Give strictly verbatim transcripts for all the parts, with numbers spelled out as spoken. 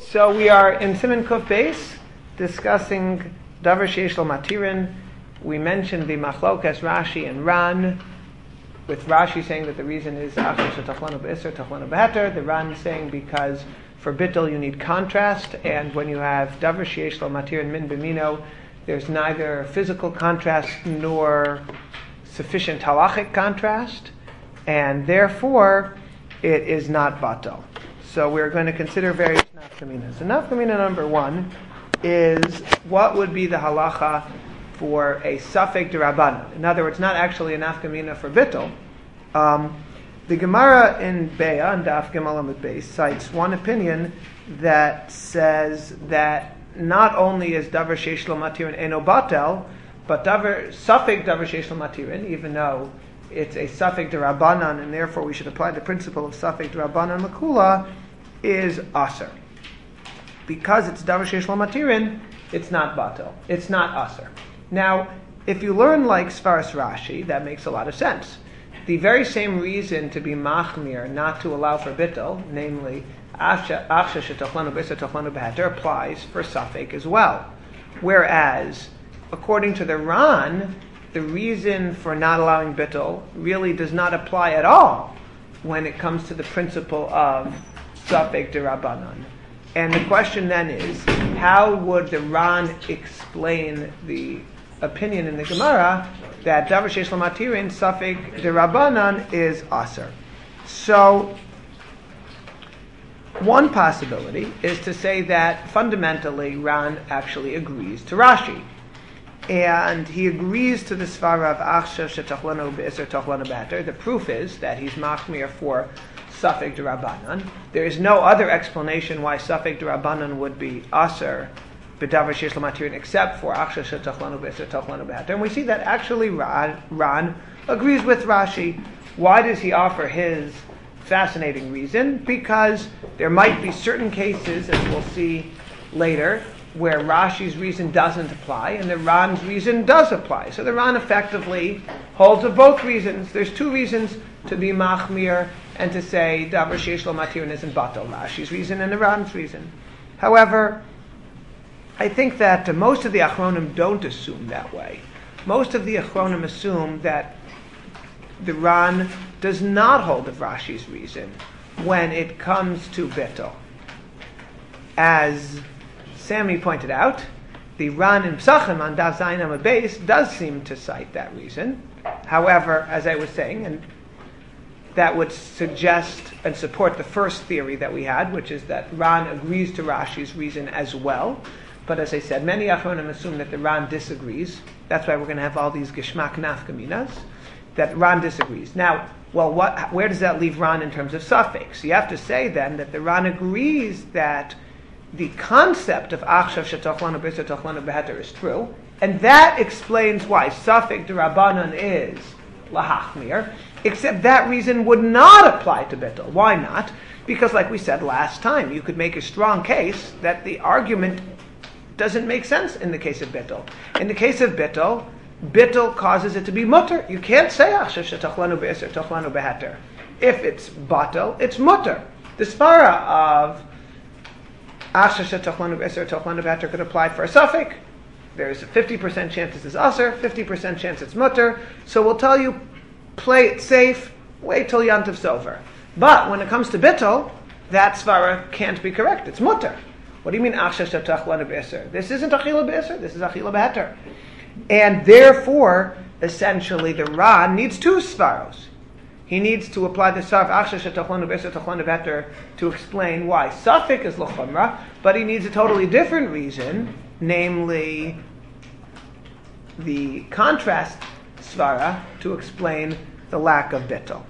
So we are in Siman Kuf Beis discussing Davar Sheish Lo Matirin. We mentioned the Machlokas Rashi and Ran, with Rashi saying that the reason is Achar Shetachlanu B'Isser, Tachlanu B'Heter. The Ran saying because for Bittul you need contrast, and when you have Davar Sheish Lo Matirin Min B'Mino, there's neither physical contrast nor sufficient halachic contrast, and therefore it is not batal. So we're going to consider various nafkaminas. So nafkamina number one is what would be the halacha for a safek d'Rabbanan. In other words, not actually a nafkamina for bittul. Um, the Gemara in Beya, and Daf Gimel Amud Beis, cites one opinion that says that not only is davar sheish lo matirin eno batel, but davar safek davar sheish lo matirin, even though it's a safek d'Rabbanan, and therefore we should apply the principle of safek d'Rabbanan l'kula, is aser. Because it's davar sheish lo matirin, it's not batel. It's not aser. Now, if you learn like Svaras Rashi, that makes a lot of sense. The very same reason to be machmir, not to allow for bittul, namely achsha shetachlanu b'Isser tachlanu b'Heter, applies for safek as well. Whereas, according to the Ran, the reason for not allowing bittul really does not apply at all when it comes to the principle of safek d'Rabbanan. And the question then is, how would the Ran explain the opinion in the Gemara that davar sheish lo matirin safek d'Rabbanan is aser? So, one possibility is to say that fundamentally Ran actually agrees to Rashi. And he agrees to the svara of achsha shetachlanu b'Isser tachlanu b'Heter. The proof is that he's machmir for safek d'Rabbanan. There is no other explanation why safek d'Rabbanan would be aser b'davar sheish lo matirin except for achsha shetachlanu b'Isser tachlanu b'Heter. And we see that actually Ran, Ran agrees with Rashi. Why does he offer his fascinating reason? Because there might be certain cases, as we'll see later, where Rashi's reason doesn't apply and the Ran's reason does apply. So the Ran effectively holds of both reasons. There's two reasons to be machmir and to say davar sheish lo matirin isn't batal, Rashi's reason and the Ran's reason. However, I think that uh, most of the Achronim don't assume that way. Most of the Achronim assume that the Ran does not hold of Rashi's reason when it comes to bittul. As Sammy pointed out, the Ran in Psachim on Daf Zayin Amud Beis does seem to cite that reason. However, as I was saying, and that would suggest and support the first theory that we had, which is that Ran agrees to Rashi's reason as well. But as I said, many Achronim assume that the Ran disagrees. That's why we're going to have all these Geshmak Nafkaminas, that Ran disagrees. Now, well, what, where does that leave Ran in terms of suffix? You have to say then that the Ran agrees that the concept of achshav shetachlanu b'Isser tachlanu b'Heter is true, and that explains why safek d'Rabbanan is lahachmir, except that reason would not apply to bittul. Why not? Because like we said last time, you could make a strong case that the argument doesn't make sense in the case of bittul. In the case of bittul, bittul causes it to be mutter. You can't say achshav shetachlanu b'Isser tachlanu b'Heter. If it's batal, it's mutter. The svara of achsha shetachlanu b'Isser tachlanu b'Heter could apply for a safek. There's a fifty percent chance this is aser, fifty percent chance it's mutter. So we'll tell you, play it safe, wait till Yantiv's over. But when it comes to bittul, that svara can't be correct. It's mutter. What do you mean achsha shetachlanu b'Isser? This isn't achila b'Isser, this is achila b'Heter. And therefore, essentially, the Ran needs two svaros. He needs to apply the sarf achsha shetachlanu b'Isser tachlanu b'Heter to explain why safek is l'chumra, but he needs a totally different reason, namely the contrast svara, to explain the lack of bittul.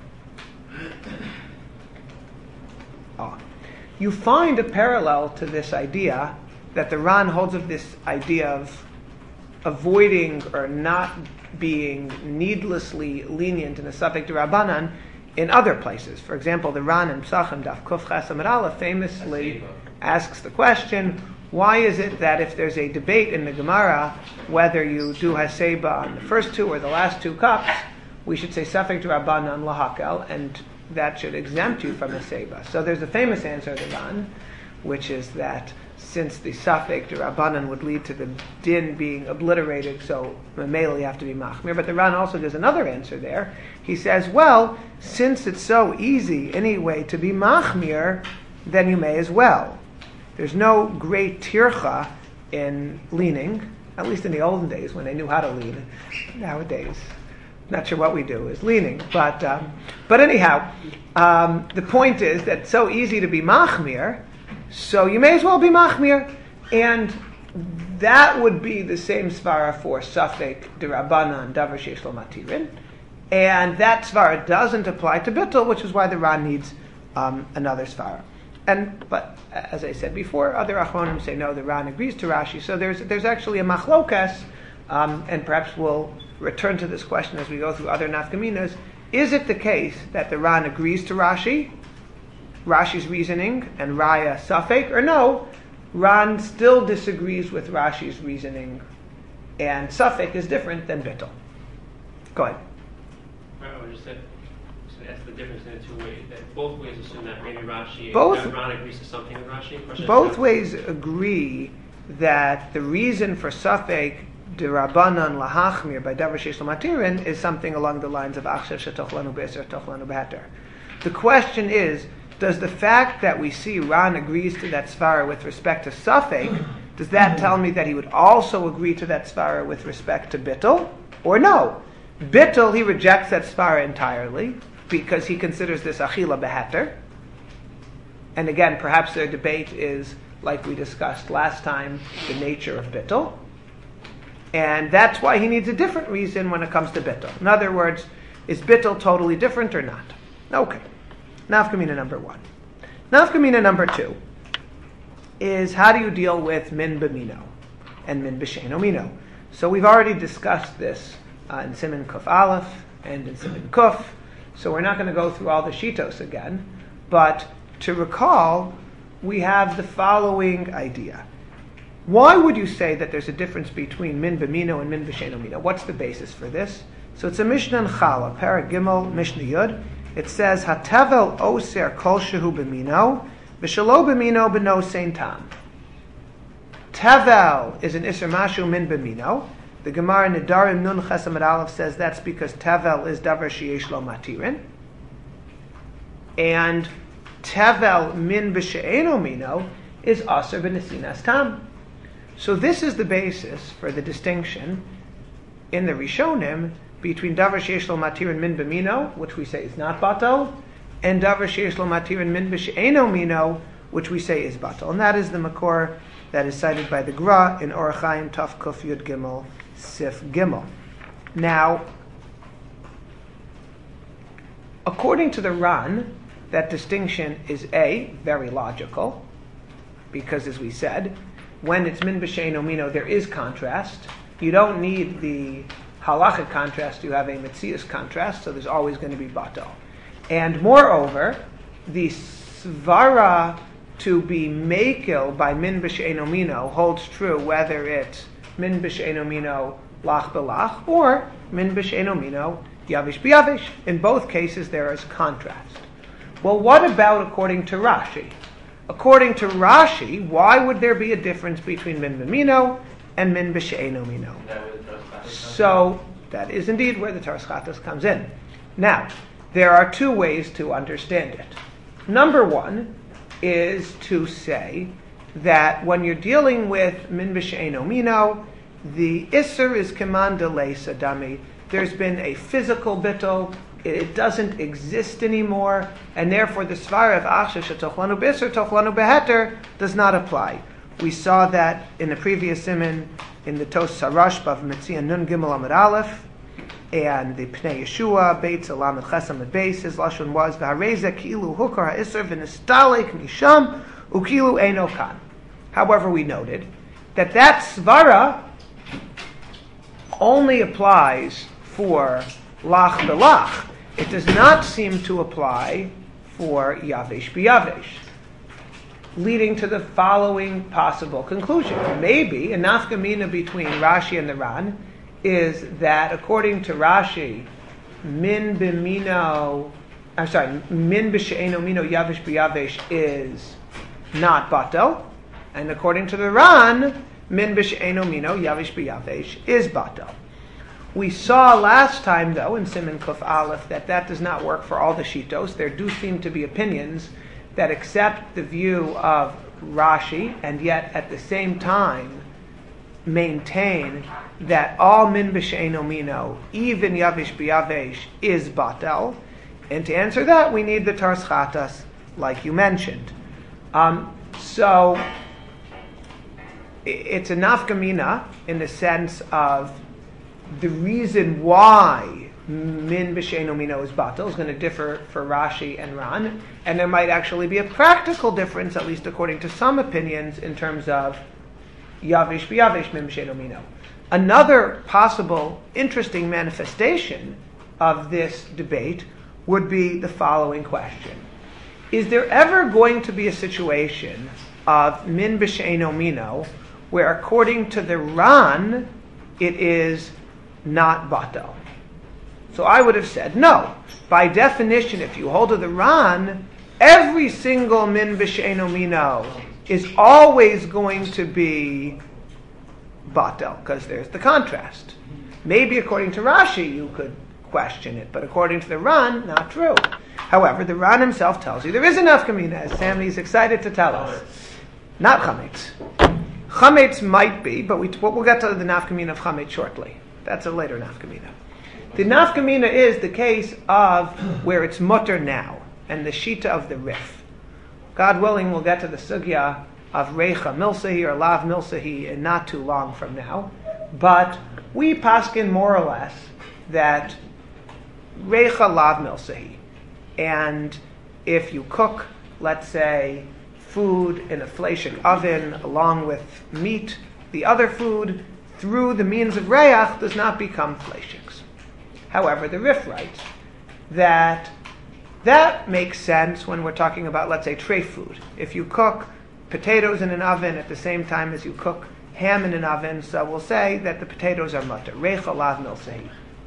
Oh. You find a parallel to this idea that the Ran holds of this idea of avoiding or not being needlessly lenient in the safek d'Rabbanan in other places. For example, the Ran in Psachim Daf Kuf Ches Amud Aleph famously asks the question, why is it that if there's a debate in the Gemara whether you do Haseba on the first two or the last two cups, we should say safek d'Rabbanan lahakel, and that should exempt you from Haseba. So there's a famous answer to Ran, which is that since the Safek D'Rabbanan would lead to the din being obliterated, so Mamela you have to be Machmir. But the Ran also gives another answer there. He says, well, since it's so easy anyway to be Machmir, then you may as well. There's no great tircha in leaning, at least in the olden days when they knew how to lean. Nowadays, not sure what we do is leaning. But um, but anyhow, um, the point is that it's so easy to be Machmir, so you may as well be Machmir. And that would be the same svara for Safek D'Rabbanan Davar Sheish Lo Matirin. And that svara doesn't apply to Bittul, which is why the Ran needs um, another svara. And but as I said before, other Achronim say no, the Ran agrees to Rashi. So there's there's actually a machlokas, um, and perhaps we'll return to this question as we go through other nafkaminas. Is it the case that the Ran agrees to Rashi, Rashi's reasoning, and Raya Safek, or no, Ran still disagrees with Rashi's reasoning, and Safek is different than Bittul? Go ahead. Right, I just said. That's the difference in the two ways. That both ways assume that maybe Rashi both, and Ran agrees to something with Rashi. Question both ways agree that the reason for Safek D'Rabbanan Lahachmir by Davar Sheish Lo Matirin is something along the lines of Achshav Shetochlanu Be'eser Tochlanu Beheter. The question is, does the fact that we see Ran agrees to that svara with respect to Safek, does that tell me that he would also agree to that svara with respect to Bittul? Or no? Bittul, he rejects that svara entirely, because he considers this achila beheter. And again, perhaps their debate is, like we discussed last time, the nature of bittul. And that's why he needs a different reason when it comes to bittul. In other words, is bittul totally different or not? Okay. Nafkamina number one. Nafkamina number two is, how do you deal with min b'mino and min b'sheino mino? So we've already discussed this uh, in Siman Kuf Aleph and in Siman Kuf. So we're not going to go through all the shitos again, but to recall, we have the following idea. Why would you say that there's a difference between min b'mino and min b'sheino mino? What's the basis for this? So it's a Mishnah in Chala, Perek Gimel, Mishnah Yud. It says, Hatevel oser kol shehu b'mino, v'shelo b'mino b'no sein tam. Tevel is an iser mashu min b'mino. The Gemara Nedarim Nun Chesed Aleph says that's because Tevel is Davar Sheish Lo Matirin. And Tevel Min B'She'eno Mino is Aser B'Nesinas Tam. So this is the basis for the distinction in the Rishonim between Davar Sheish Lo Matirin Min B'Mino, which we say is not Batal, and Davar Sheish Lo Matirin Min B'She'eno Mino, which we say is Batal. And that is the Makor that is cited by the Gra in Orach Chaim Taf Kuf Yud Gimel Sif Gimel. Now, according to the Ran, that distinction is A, very logical, because as we said, when it's min b'sheino mino, there is contrast. You don't need the halachic contrast, you have a metzius contrast, so there's always going to be batal. And moreover, the svara to be mekel by min b'sheino mino holds true whether it's min b'she'eno mino lach belach, or min b'she'eno mino yavish b'yavish. In both cases, there is contrast. Well, what about according to Rashi? According to Rashi, why would there be a difference between min b'mino and min b'she'eno mino? So, that is indeed where the Taras Chatas comes in. Now, there are two ways to understand it. Number one is to say that when you're dealing with min b'she'eno mino, the isser is command delay sadami. There's been a physical bittul, it doesn't exist anymore, and therefore the svara of achshav shetochlanu b'isser tochlanu beheter does not apply. We saw that in the previous siman in the Tos Sarash Bav Metzion Nun Gimel Amud Aleph, and the Pnei Yeshua Beit Salam and Chesam at base. His lashon was v'hareza ki'ilu hukar ha'isser v'nistalek misham ukilu eino kan. However, we noted that that svara only applies for lach belach. It does not seem to apply for yavesh b'yavesh, leading to the following possible conclusion. Maybe a nafkamina between Rashi and the Ran is that according to Rashi, min b'mino, I'm sorry, min b'she'eno mino yavesh b'yavesh is not batel. And according to the Ran, min b'she'eno mino, yavish b'yavesh, is batel. We saw last time, though, in Siman Kuf Aleph, that that does not work for all the shitos. There do seem to be opinions that accept the view of Rashi, and yet at the same time maintain that all min b'she'eno mino, even yavish b'yavesh, is batel. And to answer that, we need the Tars Chatas, like you mentioned. Um, so it's a nafkamina in the sense of the reason why min b'she'eno mino is batel is going to differ for Rashi and Ran, and there might actually be a practical difference, at least according to some opinions, in terms of yavish b'yavish min b'she'eno mino. Another possible interesting manifestation of this debate would be the following question. Is there ever going to be a situation of min b'she'eno mino where, according to the Ran, it is not batel? So I would have said no. By definition, if you hold to the Ran, every single min b'she'eno mino is always going to be batel, because there's the contrast. Maybe according to Rashi you could question it, but according to the Ran, not true. However, the Ran himself tells you there is a nafkamina, as Sammy is excited to tell us. Not chametz. Chametz might be, but we, we'll get to the nafkamina of chametz shortly. That's a later nafkamina. The nafkamina is the case of where it's mutter now, and the shita of the rif. God willing, we'll get to the sugya of reicha milsahi or lav milsahi in not too long from now. But we paskin more or less that reicha lav milsahi. And if you cook, let's say, food in a fleishik oven along with meat, the other food, through the means of reach, does not become fleishiks. However, the Rif writes that that makes sense when we're talking about, let's say, tray food. If you cook potatoes in an oven at the same time as you cook ham in an oven, so we'll say that the potatoes are mutter, reicha lav milsahi.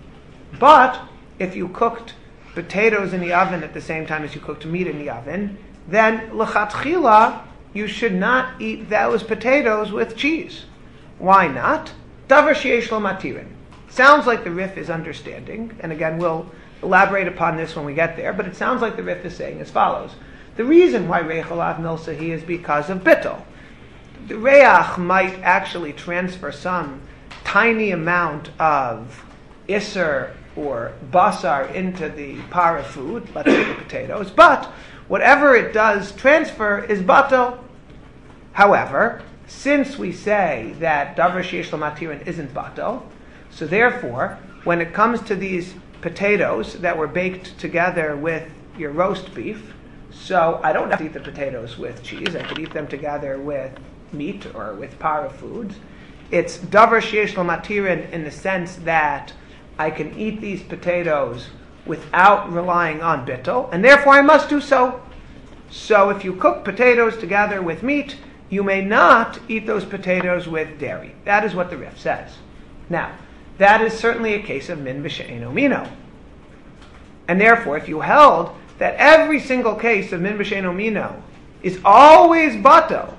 But if you cooked potatoes in the oven at the same time as you cooked meat in the oven, then l'chatchila you should not eat those potatoes with cheese. Why not? Davar sheyesh lo matirin. Sounds like the Rif is understanding, and again we'll elaborate upon this when we get there, but it sounds like the Rif is saying as follows. The reason why reicha lav milsahi is because of bittul. The reach might actually transfer some tiny amount of iser or basar into the para food, let's say the potatoes, but whatever it does transfer is batel. However, since we say that davar sheyesh lo matirin isn't batel, so therefore, when it comes to these potatoes that were baked together with your roast beef, so I don't have to eat the potatoes with cheese, I could eat them together with meat or with para foods. It's davar sheyesh lo matirin in the sense that I can eat these potatoes without relying on bittul, and therefore I must do so. So if you cook potatoes together with meat, you may not eat those potatoes with dairy. That is what the Rif says. Now, that is certainly a case of min b'she'eno mino. And therefore, if you held that every single case of min b'she'eno mino is always batel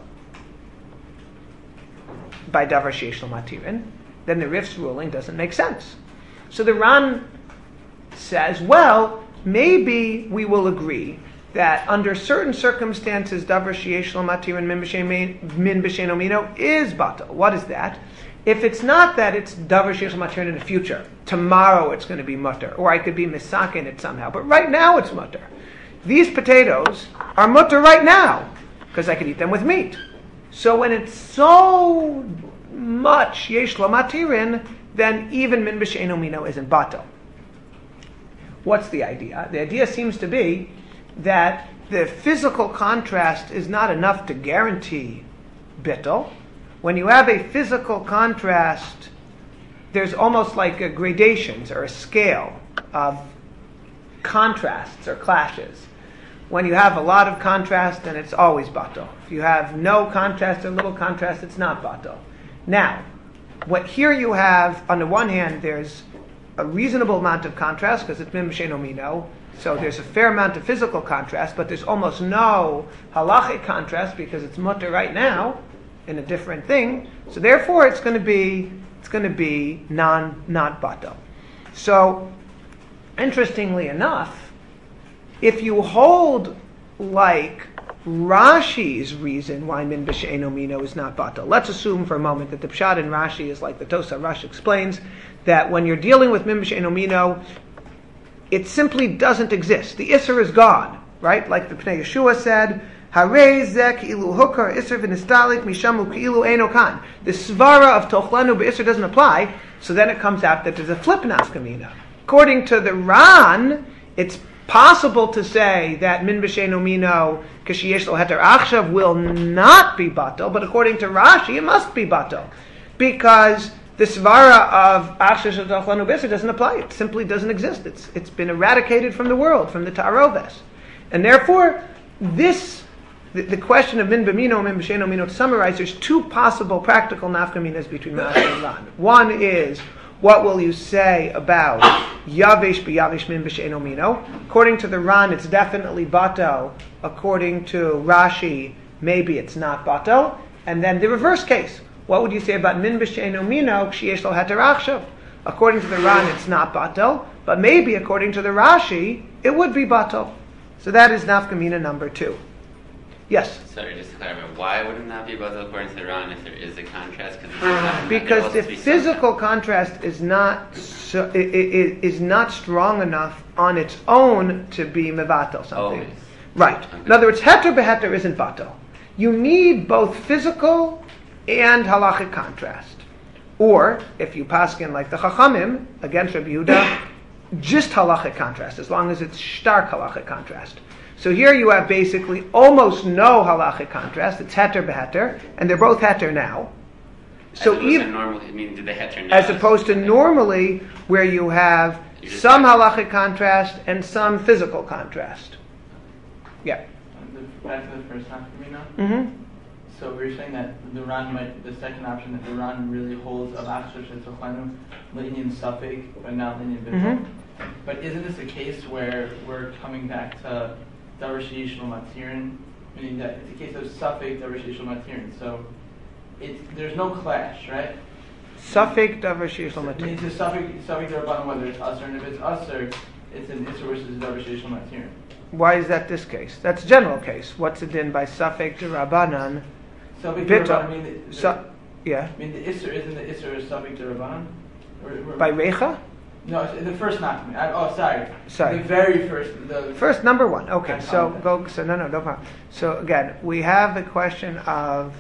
by davar sheyesh lo matirin, then the Rif's ruling doesn't make sense. So the Ran says, well, maybe we will agree that under certain circumstances, davar sheyesh lo matirin min b'she'eno mino is batel. What is that? If it's not that it's davar sheyesh lo matirin in the future, tomorrow it's going to be mutter, or I could be misaken it somehow, but right now it's mutter. These potatoes are mutter right now, because I could eat them with meat. So when it's so much yesh lo matirin, then even min b'she'eno mino isn't batel. What's the idea? The idea seems to be that the physical contrast is not enough to guarantee bittul. When you have a physical contrast, there's almost like a gradations or a scale of contrasts or clashes. When you have a lot of contrast, then it's always batel. If you have no contrast or little contrast, it's not batel. Now, what here you have, on the one hand, there's a reasonable amount of contrast because it's min b'she'eno mino. So there's a fair amount of physical contrast, but there's almost no halachic contrast because it's mutter right now in a different thing. So therefore, it's going to be it's going to be non not batal. So interestingly enough, if you hold like Rashi's reason why min b'she'eno mino is not batal, let's assume for a moment that the pshat in Rashi is like the Tosa Rashi explains, that when you're dealing with min b'she'eno mino, it simply doesn't exist. The Isser is gone, right? Like the Pnei Yeshua said, Harei zeh ki'ilu hukar Isser v'nistalik mishamu ki'ilu eino kan. The svara of tochlenu b'Isser doesn't apply, so then it comes out that there's a flip nafkamina. According to the Ran, it's possible to say that min b'she'eno mino k'sheyesh lo heter achshav will not be batal, but according to Rashi, it must be batal, because the svara of achshav shetochlanu b'Isser doesn't apply. It simply doesn't exist. It's it's been eradicated from the world, from the ta'aroves, and therefore this. The, the question of min b'mino and min b'she'eno mino, to summarize, there's two possible practical nafkaminas between Rashi and Ran. One is, what will you say about yavesh b'yavesh min b'she'eno mino? According to the Ran, it's definitely batal. According to Rashi, maybe it's not batal. And then the reverse case, what would you say about min b'she'eno mino k'sheyesh lo heter achshav? According to the Ran, it's not batal, but maybe according to the Rashi, it would be batal. So that is nafkamina number two. Yes? Sorry, just to clarify, why would it not be batal according to the Ran if there is a contrast? Because the physical contrast is not so, it, it, is not strong enough on its own to be mevatel something. Always. Right. Okay. In other words, heter beheter isn't batal. You need both physical and halachic contrast. Or, if you paskin like the Chachamim, against Rabbi Yehuda, just halachic contrast, as long as it's stark halachic contrast. So here you have basically almost no halachic contrast. It's heter beheter, and they're both heter now. So even normally, I mean, did the heter now? As opposed to normally, where you have some halachic contrast and some physical contrast. Yeah. Back to the first half for me now. Mm-hmm. So we're saying that the Ran might, the second option, that the Ran really holds of achshav shetochlenu linyan suffik, but not linyan bittul. Mm-hmm. But isn't this a case where we're coming back to davar sheyesh lo matirin, meaning that it's a case of suffik davar sheyesh lo matirin? So it's there's no clash, right? Suffik davar sheyesh lo It means matirin. it's a suffik suffik darabanan, whether it's usher, and if it's usher, it's an isser versus davar sheyesh lo matirin. Why is that this case? That's a general case. What's it in by suffik derabanan? Suffik Bittul. darabanan, I mean, the, the, Su- yeah. I mean the isser isn't the isser a suffik darabanan? By recha? No, it's the first not me. I, oh, sorry. Sorry. The very first. The First, number one. Okay, I so apologize. go. So no, no, no problem. So again, we have the question of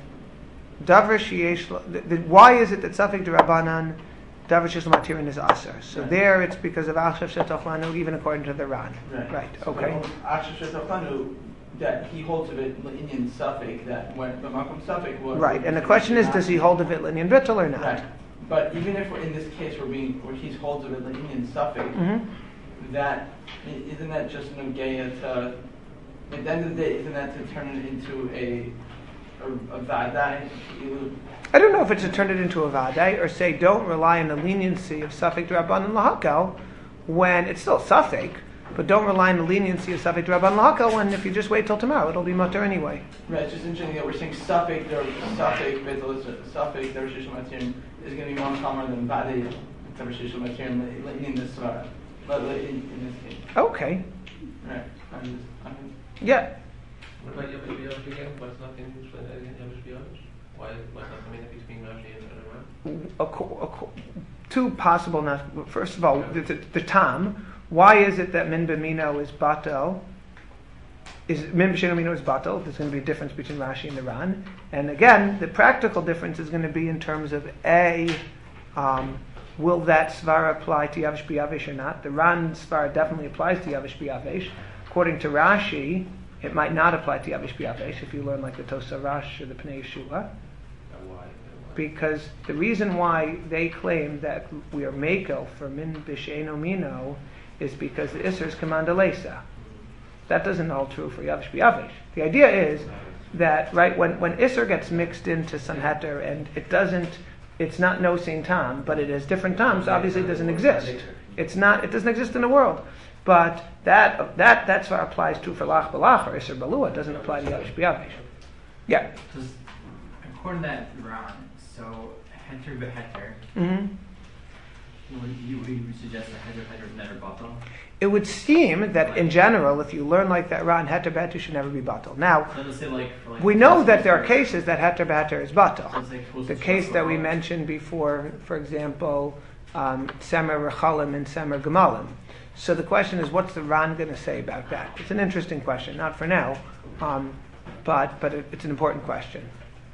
davar sheyesh. lo- the- the- Why is it that suffik derabanan davar sheyesh lo matirin is aser? So Right. there, it's because of achshav shetochlanu, even according to the Ran. Right. Right. So Okay. Achshav shetochlenu, that he holds of it Indian suffix, that when the makom suffix was. Right. And the question is, does he hold of it linyan bittul or not? Right. But even if we're in this case we're being where he holds of it Indian suffix, Mm-hmm. that i- isn't that just an ogeya to? At the end of the day, isn't that to turn it into a a, a vadai? I don't know if it's to turn it into a vadai or say don't rely on the leniency of suffik draban and lahakel when it's still suffik, but don't rely on the leniency of suffik draban lahakel when if you just wait till tomorrow it'll be mutter anyway. Right. It's just interesting that we're saying suffix or suffix betel suffix davar material is going to be more common than vadai davar material in this svara. But in, in this case. Okay. Right. I'm just, I'm Yeah. What about Yavish B'Yavish again? What's not in Yavish B'Yavish? Why what's not coming between Rashi and Ran? A co- a co- two possible. Naf- First of all, the, the, the tam. Why is it that min b'mino is batel? Is min b'sheno mino is batel? There's going to be a difference between Rashi and the Ran. And again, the practical difference is going to be in terms of a. Um, will that svara apply to Yavish B'Yavish or not? The Ran svara definitely applies to Yavish B'Yavish. According to Rashi, it might not apply to Yavish B'Yavish if you learn like the Tosa Rash or the Pnei Yeshua. Why? Because the reason why they claim that we are mekel for min b'she'eno mino is because the Isser is commandalesa. That doesn't hold true for Yavish B'Yavish. The idea is that, right, when, when Isser gets mixed into Sanheter and it doesn't, it's not no same tam, but it has different tams, obviously it doesn't exist. It's not, it doesn't exist in the world. But that that that's what applies to for lach balach or iser balua. It doesn't apply to yavish b'yavish. Yeah. Does, according to that Ron, so heter beheter, Mm-hmm. would you, would you suggest that heter beheter is never batal? It would seem that in general, if you learn like that Ron, heter beheter should never be batal. Now, So let's say like, for like we know that there are cases that heter beheter is So batal. it's like close The to case that we Shlomo. mentioned before, for example, um, Semer Rechalim and Semer Gemalim. So the question is, what's the Ran going to say about that? It's an interesting question, not for now, um, but but it, it's an important question.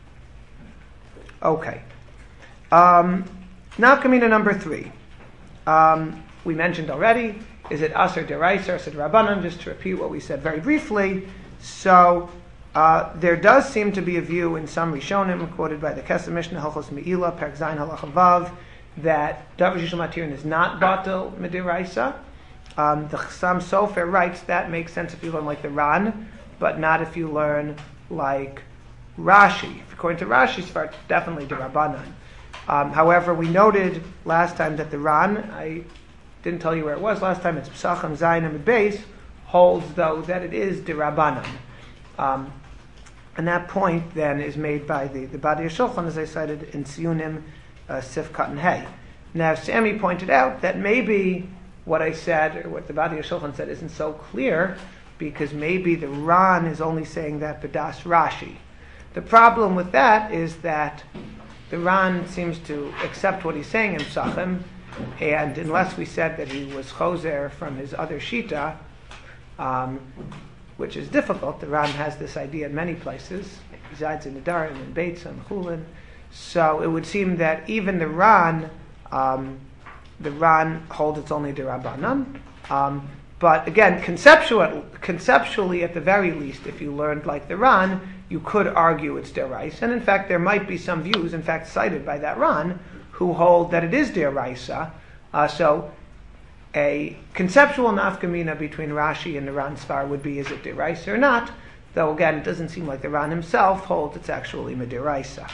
Okay. Um, Nafkamina number three. Um, we mentioned already, is it Aser Deraisa or Aser Rabbanan? Just to repeat what we said very briefly. So uh, there does seem to be a view in some Rishonim, quoted by the Kesef Mishnah, Halchos Me'ila, Perek Zayin Halacha Vav, that Davar Shishul Matirin is not Batal Midiraisa. Um, the Chassam Sofer writes that makes sense if you learn like the Ran, but not if you learn like Rashi. According to Rashi's part, definitely the Rabbanan. Um, however, we noted last time that the Ran, I didn't tell you where it was last time, it's Psachim Zayin and Beis, holds though that it is the Rabbanan. Um, and that point then is made by the, the Badi Shulchan, as I cited in Siyunim, uh, Sif Katan Hay. Now, Sammy pointed out that maybe what I said, or what the Badi Shulchan said, isn't so clear, because maybe the Ran is only saying that B'das Rashi. The problem with that is that the Ran seems to accept what he's saying in Psachim, and unless we said that he was chozer from his other shita, um, which is difficult, the Ran has this idea in many places. He resides in Nedarim and Beitza and Chulin. So it would seem that even the Ran, um, the Ran holds it's only the Rabbanan. Um, but again, conceptual, conceptually, at the very least, if you learned like the Ran, you could argue it's deraisa. And in fact, there might be some views, in fact, cited by that Ran, who hold that it is deraisa. Uh, so a conceptual nafkamina between Rashi and the Ran Svar would be, is it deraisa or not? Though again, it doesn't seem like the Ran himself holds it's actually mediraisa.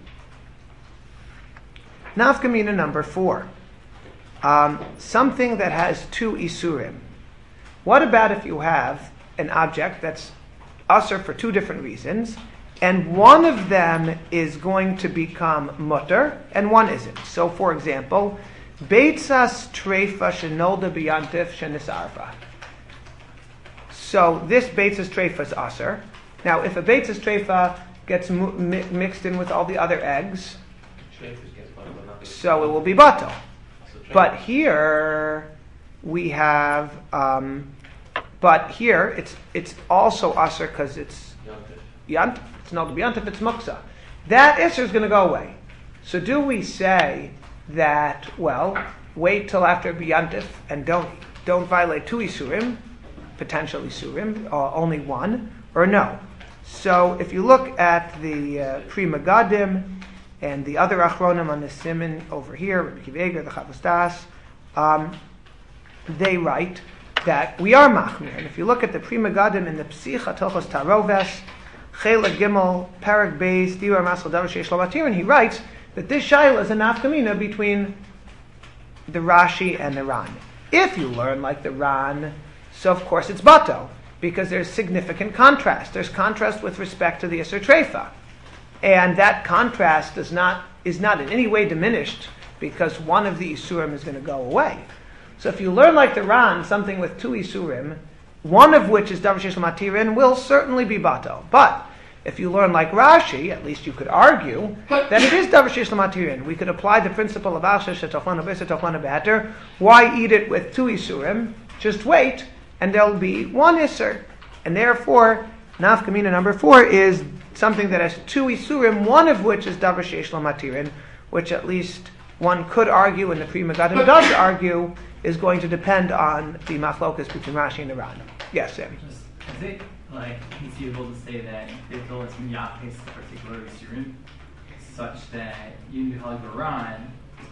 Nafkamina number four. Um, something that has two isurim. What about if you have an object that's usher for two different reasons, and one of them is going to become mutter, and one isn't? So, for example, beitzas treifa shenolda biyantif shenisarva. So this beitzas treifa is usher. Now, if a beitzas treifa gets mu- mi- mixed in with all the other eggs, so it will be batal. But here we have, um, but here it's it's also usher because it's yant. It's not yant if it's muksa. That isser is going to go away. So do we say that? Well, wait till after biyantif and don't don't violate two isurim, potential isurim, or only one, or no? So if you look at the uh, Pri Megadim and the other achronim on the siman over here, Rabbi Akiva Eiger, the Chavos Das, um, they write that we are machmir. And if you look at the Pri Megadim in the Psicha Hilchos Taroves, Chela Gimel, Perek Beis, Diur Masel Davar Sheish Lo Matirin, he writes that this shaila is a nafkamina between the Rashi and the Ran. If you learn like the Ran, so of course it's bato, because there's significant contrast. There's contrast with respect to the Isser Treifa. And that contrast does not is not in any way diminished because one of the Isurim is going to go away. So if you learn like the Ran, something with two Isurim, one of which is Davar Sheish Lo Matirin, will certainly be bato. But if you learn like Rashi, at least you could argue that it is Davar Sheish Lo Matirin. We could apply the principle of Asher Shetochlana Beser Tochlana Beheter. Why eat it with two Isurim? Just wait, and there'll be one Isser. And therefore, nafkamina number four is something that has two isurim, one of which is davar sheish lo matirin, which at least one could argue, and the Pri Megadim does argue, is going to depend on the machlokas between Rashi and the Ran. Yes, Sam. Just, is it like conceivable to say that Bittul is miyachis particular isurim, such that you can call it Ran,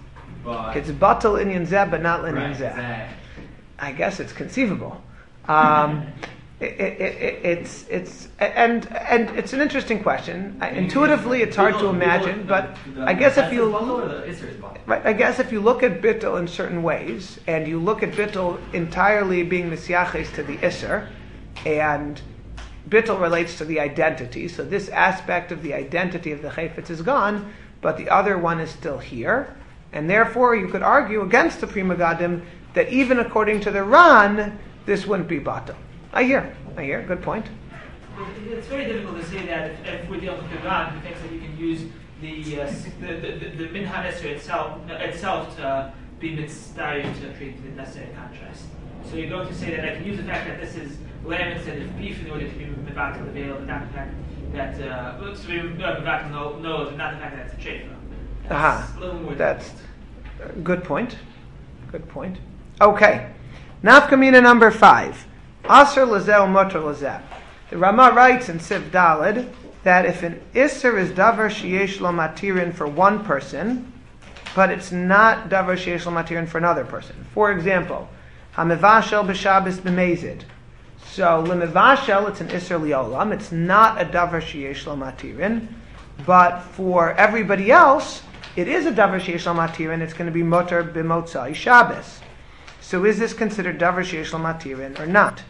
but It's batal inyan zeh, but not linyan right, zeh. that I guess it's conceivable. Um, it, it, it, it's it's and and it's an interesting question. I, intuitively, it's hard to imagine, but I guess if you right, I guess if you look at bittul in certain ways, and you look at bittul entirely being the siaches to the isser, and bittul relates to the identity, so this aspect of the identity of the chayfetz is gone, but the other one is still here, and therefore you could argue against the Pri Megadim that even according to the Ran, this wouldn't be batal. I hear, I hear, good point. It's very difficult to say that if, if we're dealing with the Ran, who thinks that you can use the uh, the, the, the, the Minhan Esser itself, uh, itself to be mitzvah to create the necessary contrast. So you're going to say that I can use the fact that this is lamb instead of beef in order to be mevatel the veil, but not the fact that uh, to be mevatel no, no, but not the fact that it's a shayfa. That's Aha, a little more that's difficult. a good point. Good point. Okay, nafkamina number five. Aser lazeh motor lazeh. The Rama writes in Siv Daled that if an isser is davar sheyesh lo matirin for one person, but it's not davar sheyesh lo matirin for another person. For example, hamevashel b'shabes b'mezid. So lemevashel, it's an isser liolam. It's not a davar sheyesh lo matirin, but for everybody else, it is a davar sheyesh lo matirin. It's going to be motor b'motzai Shabbos. So is this considered davar sheyesh lo matirin or not?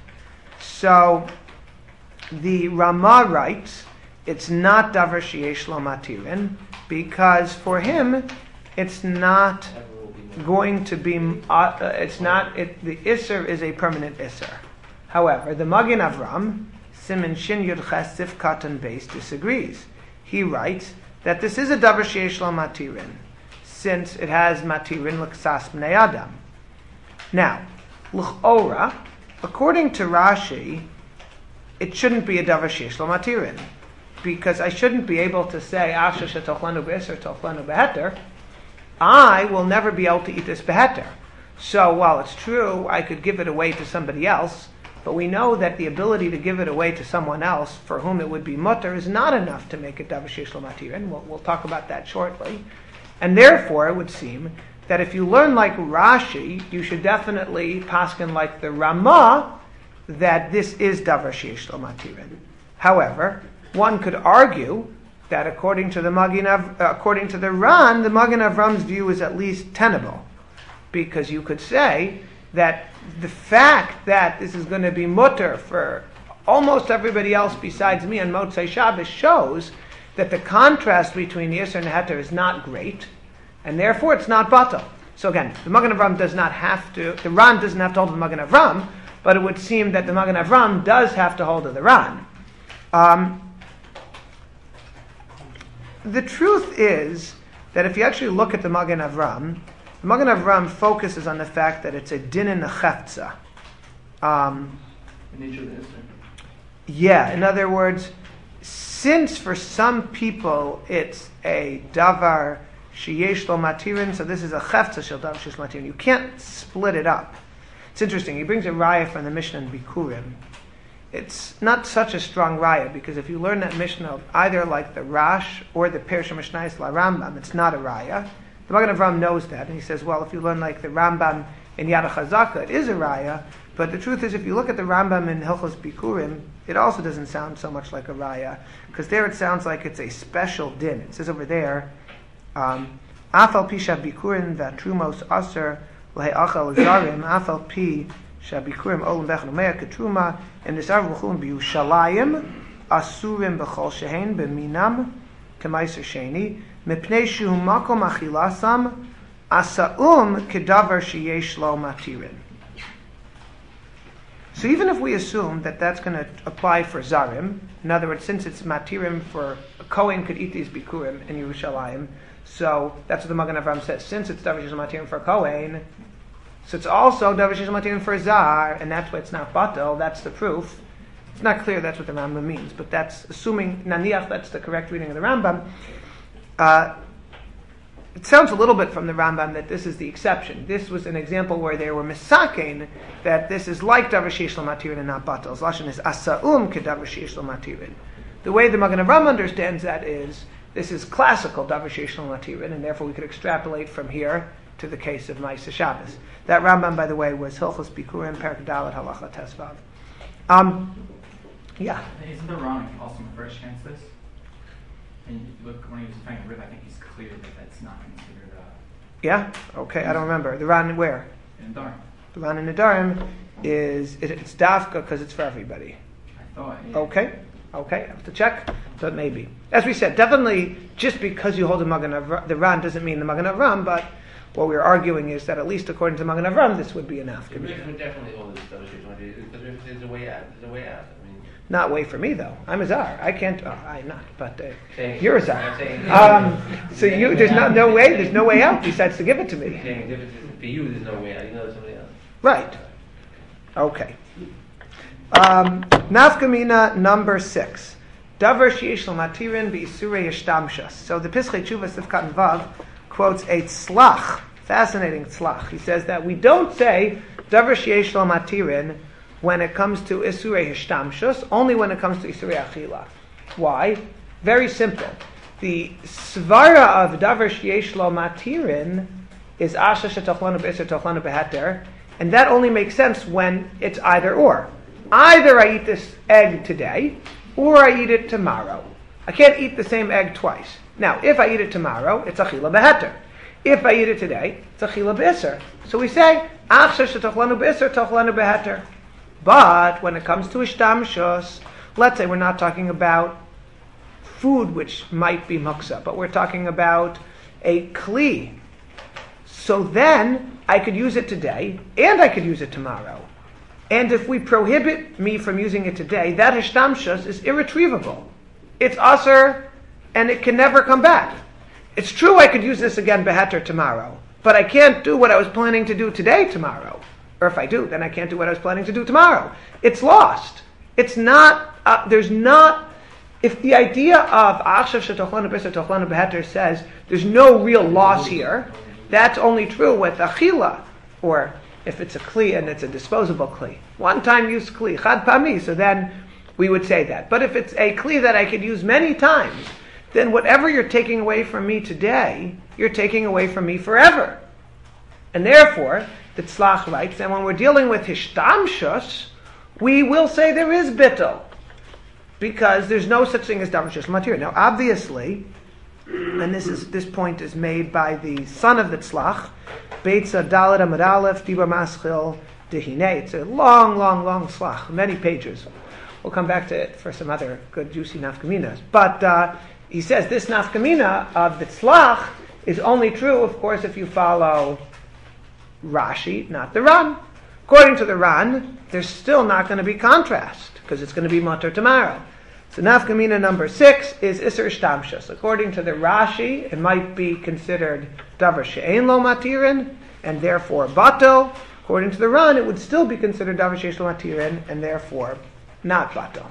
So the Rama writes it's not davar sheyesh lo matirin because for him it's not going to be. Uh, it's not. It, the isser is a permanent isser. However, the Magen Avram Siman Shin Yud Ches Sif Katan Beis disagrees. He writes that this is a davar sheyesh lo matirin since it has matirin l'ksas bnei adam. Now, l'chora, according to Rashi, it shouldn't be a davar sheyesh lo matirin, because I shouldn't be able to say asher shetochlenu b'isser tochlenu beheter. I will never be able to eat this beheter. So while it's true I could give it away to somebody else, but we know that the ability to give it away to someone else for whom it would be mutter is not enough to make it davar sheyesh lo matirin. We'll, we'll talk about that shortly. And therefore it would seem that if you learn like Rashi, you should definitely paskin like the Rama that this is davar sheyesh lo matirin. However, one could argue that according to the Magen Av, uh, according to the Ran, the Magen Avram's view is at least tenable, because you could say that the fact that this is going to be mutter for almost everybody else besides me on Motzei Shabbos shows that the contrast between the Isser and the Heter is not great, and therefore it's not batal. So again, the Magen Avram does not have to, the Ran doesn't have to hold to the Magen Avram, but it would seem that the Magen Avram does have to hold to the Ran. Um, the truth is that if you actually look at the Magen Avram, the Magen Avram focuses on the fact that it's a din in the cheftza. Um, The nature of the isser. yeah, in other words, since for some people it's a davar sheyesh lo matirin, so this is a cheftza shel davar sheyesh lo matirin. You can't split it up. It's interesting. He brings a raya from the Mishnah in Bikurim. It's not such a strong raya because if you learn that Mishnah either like the Rash or the Perush Mishnayos La Rambam, it's not a raya. The Magen Avram knows that, and he says, well, if you learn like the Rambam in Yad HaChazaka, it is a raya. But the truth is, if you look at the Rambam in Hilchos Bikurim, it also doesn't sound so much like a raya, because there it sounds like it's a special din. It says over there, um, Afal pi shabikurim v'atrumos aser l'he'achal zarim, afal pi shabikurim olam bechon umeya ketruma, and nisar v'chum b'Yushalayim, asurim b'chol shehen b'minam, k'maiser sheni, mipnei shu makom achilasam, asaum kedavar sheyesh lo matirin. So even if we assume that that's going to apply for Zarim, in other words, since it's Matirim for a Kohen could eat these Bikurim in Yerushalayim, so that's what the Magen Avram says. Since it's Davar Sheyesh Matirim for a Kohen, so it's also Davar Sheyesh Matirim for a Zar, and that's why it's not Batel. That's the proof. It's not clear that's what the Rambam means, but that's assuming Naniach that's the correct reading of the Rambam. Uh, It sounds a little bit from the Rambam that this is the exception. This was an example where they were misakein that this is like davar sheyesh lo matirin and not batal. Lashon is asaum kedavar sheyesh lo matirin. The way the Magen Avram understands that is this is classical davar sheyesh lo matirin, and therefore we could extrapolate from here to the case of Ma'aseh Shabbos. That Rambam, by the way, was Hilchos Bikurim Perek Dalet Halacha Tesvav. Um, yeah. Isn't the Ron also first against this? And if you look when he was defining Rib, I think he's clear that that's not considered uh, Yeah? Okay, I don't remember. The Ran where? in Darn. The Ran in Nedarim is, it, it's Dafka because it's for everybody. I thought. Yeah. Okay, okay, I have to check, but maybe. As we said, definitely just because you hold the Magen Avram, the Ran doesn't mean the Magen Avram, but what we're arguing is that at least according to Magen Avram, this would be enough. The Rif would definitely hold this double shishma because Rif is a way out. There's a way out. I mean, Not way for me though. I'm a czar. I can't. Oh, I'm not. But uh, saying- you're a czar. I'm saying- Um, so you, there's no, no way. There's no way out besides to give it to me. saying the difference is for you, there's no way out. You know there's somebody else. Right. Okay. Um, Nafkamina number six. Davar sheyesh lo matirin b'isurei yishtamshas. So the Pischei Tshuva Sivkat Vav quotes a tzlach, fascinating tzlach. He says that we don't say davar sheyesh lo matirin when it comes to isurei yishtamshas, only when it comes to isurei achila. Why? Very simple. The svara of davar sheyesh lo matirin is asha shetochlanu b'isur tochlanu beheter, and that only makes sense when it's either or. Either I eat this egg today, or I eat it tomorrow. I can't eat the same egg twice. Now, if I eat it tomorrow, it's achila beheter. If I eat it today, it's achila b'isur. So we say, achshav shetochlanu b'isur tochlanu beheter. But when it comes to ishtamshus, let's say we're not talking about food which might be muksa, but we're talking about a kli. So then I could use it today, and I could use it tomorrow. And if we prohibit me from using it today, that ishtamshus is irretrievable. It's usher, and it can never come back. It's true I could use this again beheter tomorrow, but I can't do what I was planning to do today tomorrow. Or if I do, then I can't do what I was planning to do tomorrow. It's lost. It's not, uh, there's not, if the idea of achshav shetochlanu b'isur tochlanu beheter says there's no real loss here, that's only true with achila, or if it's a kli and it's a disposable kli. One time use kli, chad pami, so then we would say that. But if it's a kli that I could use many times, then whatever you're taking away from me today, you're taking away from me forever. And therefore, the tzlach writes, and when we're dealing with hishtamshus, we will say there is bittul, because there's no such thing as davar sheyesh lo matirin. Now obviously, and this is this point is made by the son of the tzlach, Beitza Dalet Amud Aleph Dibur Maschil Dehinei. It's a long, long, long tzlach, many pages. We'll come back to it for some other good, juicy nafkaminas. But uh, he says this nafkamina of the tzlach is only true, of course, if you follow Rashi, not the Ran. According to the Ran, there's still not going to be contrast, because it's going to be Matar tomorrow. So nafkamina number six is Isser Ishtamshus. According to the Rashi, it might be considered Davar She'ein Lo Matirin, and therefore Batel. According to the Ran, it would still be considered Davar She'esh Lo Matirin, and therefore not Batel.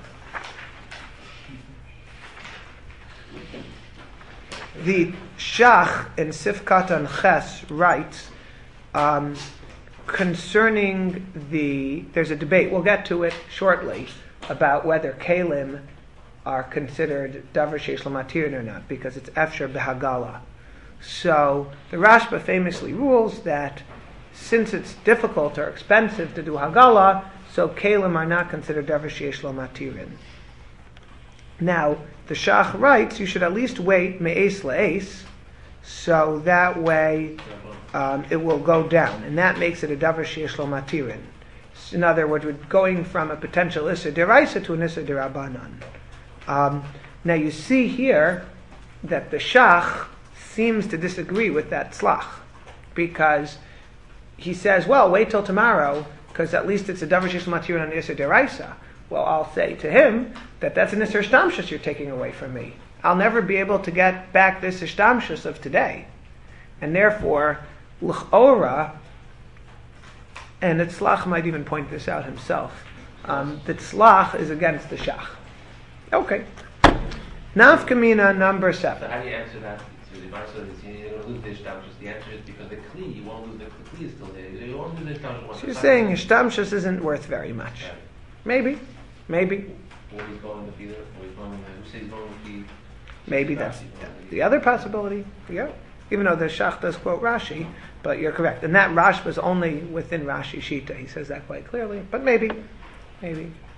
The Shach in Sifkat Ches writes um, concerning the, there's a debate, we'll get to it shortly, about whether Kalim are considered davar sheyesh lo matirin or not, because it's efsher behagala. So the Rashba famously rules that since it's difficult or expensive to do hagala, so kalim are not considered davar sheyesh lo matirin. Now the Shach writes you should at least wait me'es la'es, so that way um, it will go down, and that makes it a davar sheyesh lo matirin. In other words, we're going from a potential Issa Deraisa to an Issa Derabanan. Um, now you see here that the Shach seems to disagree with that tzlach, because he says, well, wait till tomorrow, because at least it's a Davar Sheyesh Lo Matirin on Issa Deraisa. Well, I'll say to him that that's an Issa Shtamshus you're taking away from me. I'll never be able to get back this Shtamshus of today. And therefore, L'chora, and the tzlach might even point this out himself. Um, the tzlach is against the shach. Okay. Nafkamina number So seven. how do you answer that? So the answer is you're going to lose the ishtamshus. The answer is because the kli, you won't lose the, the kli is still there. You won't lose the ishtamshus. once So you're the saying time- ishtamshus isn't worth very much. Yeah. Maybe. Maybe. Or he's going to be there, or he's going to, who says he's going to be... Maybe that's the other possibility. Yeah. Even though the shach does quote Rashi, but you're correct. And that Rash was only within Rashi Shita. He says that quite clearly. But maybe. Maybe.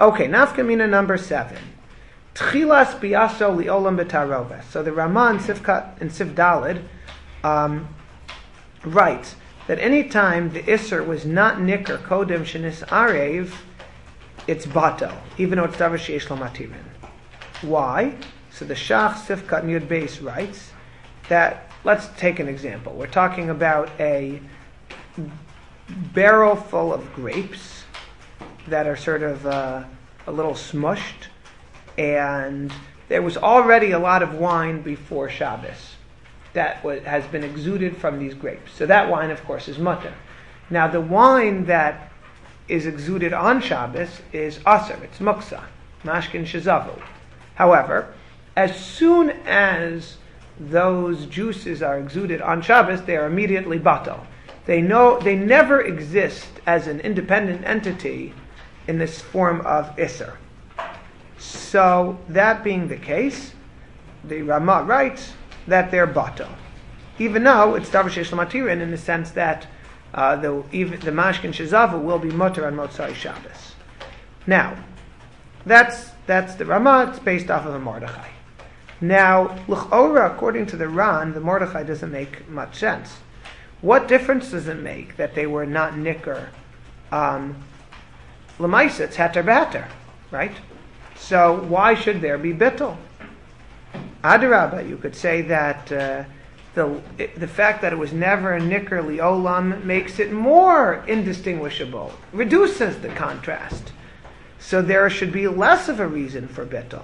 Okay, nafkamina number seven. Tchilas biyaso liolam b'taroves. So the Ramah in Sifkat in Sif Dalid um, writes that any time the Isser was not nicker kodem shenis arev, it's batel, even though it's davar sheyesh lo matirin. Why? So the Shach Sifkat Yud Beis writes that, let's take an example. We're talking about a barrel full of grapes that are sort of uh, a little smushed, and there was already a lot of wine before Shabbos that was, has been exuded from these grapes. So that wine, of course, is mutter. Now the wine that is exuded on Shabbos is aser, it's muksa, mashkin shezavu. However, as soon as those juices are exuded on Shabbos, they are immediately batal. They know they never exist as an independent entity in this form of Isser. So that being the case, the Ramah writes that they're batal, even though it's davar sheyesh lo matirin in the sense that uh, the even the mashkin shezavu will be mutter on Motzai Shabbos. Now, that's that's the Ramah. It's based off of a Mordechai. Now, l'chora, according to the Ran, the Mordechai doesn't make much sense. What difference does it make that they were not nicker? Um, L'maisa, it's heter b'heter, right? So why should there be bittul? Adarabba, you could say that uh, the the fact that it was never a nicker liolam makes it more indistinguishable, reduces the contrast. So there should be less of a reason for bittul.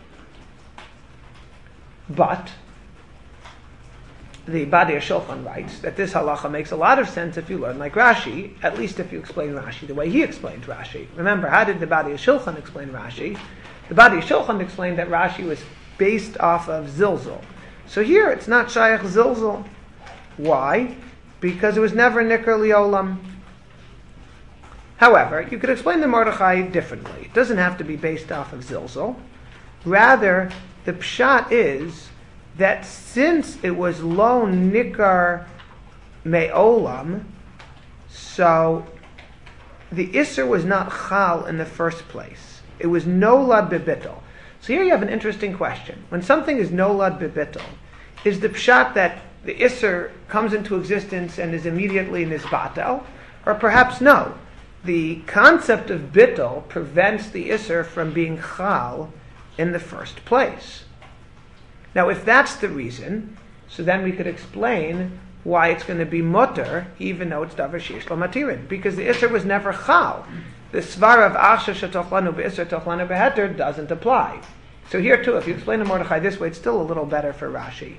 But the Badei Shulchan writes that this halacha makes a lot of sense if you learn like Rashi, at least if you explain Rashi the way he explained Rashi. Remember, how did the Badei Shulchan explain Rashi? The Badei Shulchan explained that Rashi was based off of Zilzul. So here it's not Shayach Zilzul. Why? Because it was never Nicker Liolam. However, you could explain the Mordechai differently. It doesn't have to be based off of Zilzul. Rather, the pshat is that since it was lo nikar me'olam, so the Isser was not chal in the first place. It was nolad bebittel. So here you have an interesting question. When something is nolad bebittel, is the pshat that the Isser comes into existence and is immediately nisbatel? Or perhaps no. The concept of bittel prevents the Isser from being chal in the first place. Now, if that's the reason, so then we could explain why it's going to be mutter, even though it's davar sheyesh lo matirin, because the Isser was never chal. The svar of achsha shetochlanu be'isser tochlanu beheter doesn't apply. So here too, if you explain the Mordechai this way, it's still a little better for Rashi.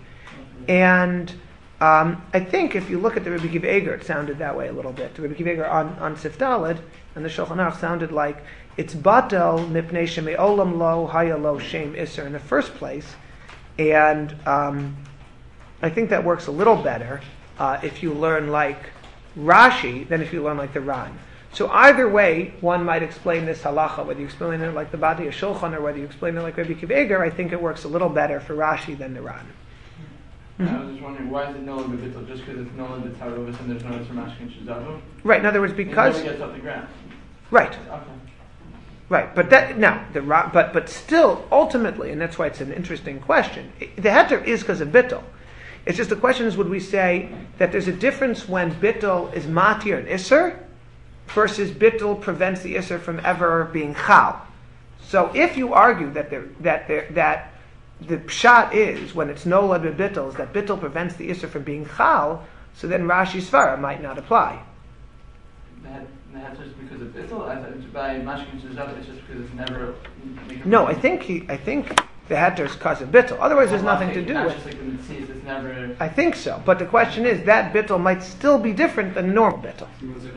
And um, I think if you look at the Rebbe Akiva Eiger, it sounded that way a little bit. The Rebbe Akiva Eiger on, on Sif Daled and the Shulchan Aruch sounded like it's batel mipnei sheme'olam lo haya lo shem Isser in the first place. And um, I think that works a little better uh, if you learn like Rashi than if you learn like the Ran. So either way, one might explain this halacha, whether you explain it like the Badei Shulchan or whether you explain it like Rebbe Akiva Eiger. I think it works a little better for Rashi than the Ran. Mm-hmm. I was just wondering, why is it Nolan Bebittel? Just because it's Nolan B'Tarovis and there's no Isser Mashkin Shezavu? Right, in other words, because... It never gets off the ground. Right. Okay. Right, but that now the but but still ultimately, and that's why it's an interesting question. The heter is because of bittul. It's just the question is, would we say that there's a difference when bittul is matir and isser versus bittul prevents the isser from ever being chal? So if you argue that there that there that the pshat is when it's nolad b'bittul is that bittul prevents the isser from being chal, so then Rashi's svara might not apply. That, that's just because of bittul. I thought it's by mashkin shezav. It's just because it's never. No, I think he. I think the heter is because of bittul. Otherwise, there's nothing to do with. Just like in the seas, it's never. I think so, but the question is that bittul might still be different than normal bittul.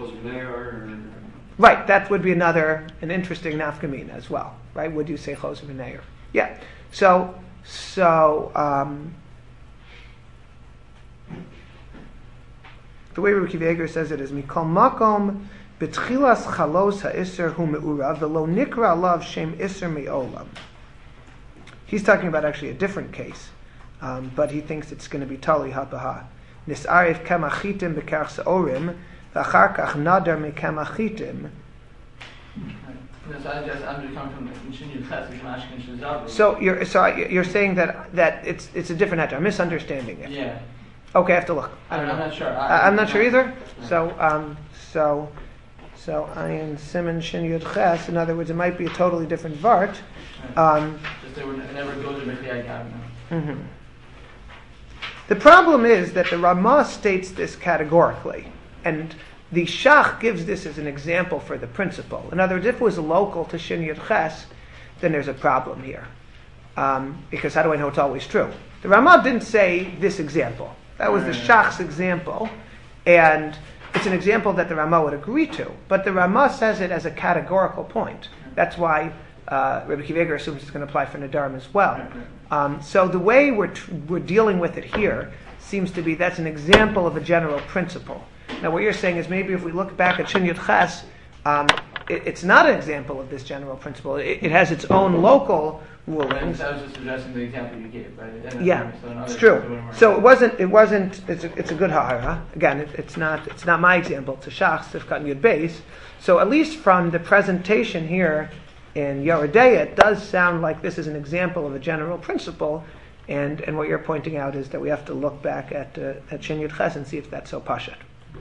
Right, that would be another an interesting nafkamina as well. Right? Would you say chos v'neir? Yeah. So so. Um, The way Rebbe Akiva Eiger says it is mikol makom betchilas chalos ha'isser hu me'urav v'lo nikra alav shem isser me'olam. He's talking about actually a different case, um, but he thinks it's going to be tali hapaha. Nis'arif kemachitim b'karch sa'orim v'achar kach nadar me'kemachitim No, so I just, I'm just coming from the continued class of Mashkin Shazab. So you're so you're saying that that it's it's a different heter. I'm misunderstanding it. Yeah. Okay, I have to look. I don't I'm know. not sure. I, I'm not sure either. Yeah. So um so so ayin simon shin yud ches. In other words, it might be a totally different vart. Um, Just they were it never goes to B'chiyai Gavna. mhm. The problem is that the Ramah states this categorically, and the Shach gives this as an example for the principle. In other words, if it was local to Shin Yud Ches, then there's a problem here. Um, because how do I know it's always true? The Ramah didn't say this example. That was the Shach's example, and it's an example that the Ramah would agree to. But the Ramah says it as a categorical point. That's why uh, Rebbe Akiva Eiger assumes it's going to apply for Nadarim as well. Um, so the way we're tr- we're dealing with it here seems to be that's an example of a general principle. Now, what you're saying is maybe if we look back at Shin Yud Ches, um, it, it's not an example of this general principle. It, it has its own local rulings. I was just addressing the example you gave, right? And Yeah, so in it's other- true. doing more- So it wasn't. It wasn't. It's a, it's a good ha'ara. Again, it, it's not. It's not my example. It's a Shach Sifkat Yud Beis. So at least from the presentation here in Yoredeya, it does sound like this is an example of a general principle. And and what you're pointing out is that we have to look back at uh, at Shin Yud Ches and see if that's so pashut.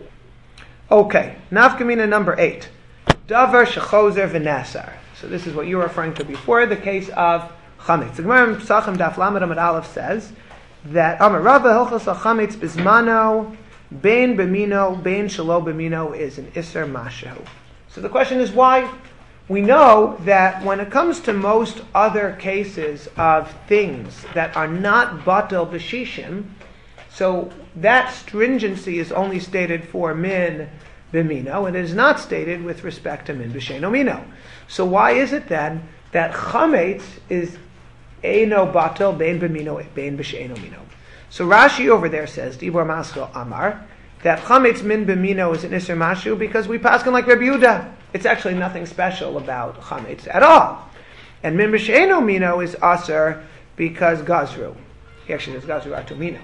Okay, Nafkamina number eight. Davar shechozer v'nasar. So this is what you were referring to before, the case of chametz. The Gemara in Pesachim Daf Lamed Amud Aleph says that Amar Rava Hilchos chametz bismano bein b'mino bein shelo b'mino is an iser mashehu. So the question is why? We know that when it comes to most other cases of things that are not batel b'shishim, so that stringency is only stated for min b'mino, and it is not stated with respect to min b'sheino mino. So why is it then that chametz is eino batel bein b'mino bein b'sheino mino? So Rashi over there says, Dibor Maschil Amar, that chametz min b'mino is an iser mashu because we paskin like Rabbi Yehuda. It's actually nothing special about chametz at all. And min b'sheino mino is aser because gazru. He actually says gazru atu mino.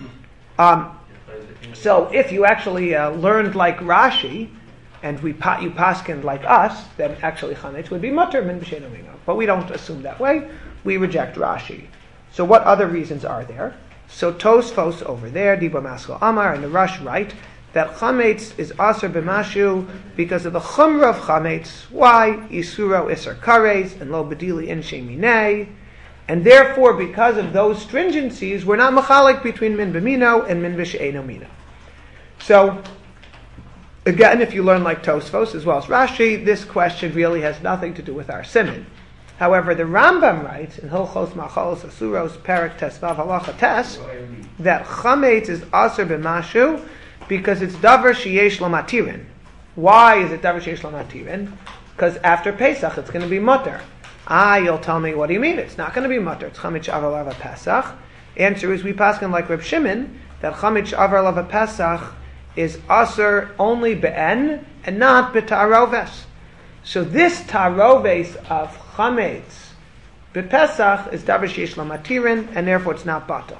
Um, so if you actually uh, learned like Rashi, and we pa- you paskined like us, then actually chametz would be mutter min b'sheino mino. But we don't assume that way. We reject Rashi. So what other reasons are there? So Tosfos over there, Dibor Maskal Amar, and the Rush write that chametz is aser b'mashu because of the chumra of chametz. Why? Isuro iser kares and lo bedili in sheminei. And therefore, because of those stringencies, we're not machalik between min b'mino and min b'she'eno mino. So, again, if you learn like Tosfos as well as Rashi, this question really has nothing to do with our siman. However, the Rambam writes in Hilchos Machalos Asuros Perek Tesvav Halacha Tes that chametz is aser b'mashu because it's davar sheyesh lo matirin. Why is it davar sheyesh lo matirin? Because after Pesach it's going to be mutter. Ah, you'll tell me, what do you mean? It's not going to be mutter. It's chametz avar lava Pesach. Answer is we paskin like Reb Shimon that chametz avar lava Pesach is aser only be'en and not b'taroves. So this taroves of chametz b'Pesach is davar sheyesh lo matirin, and therefore it's not batal.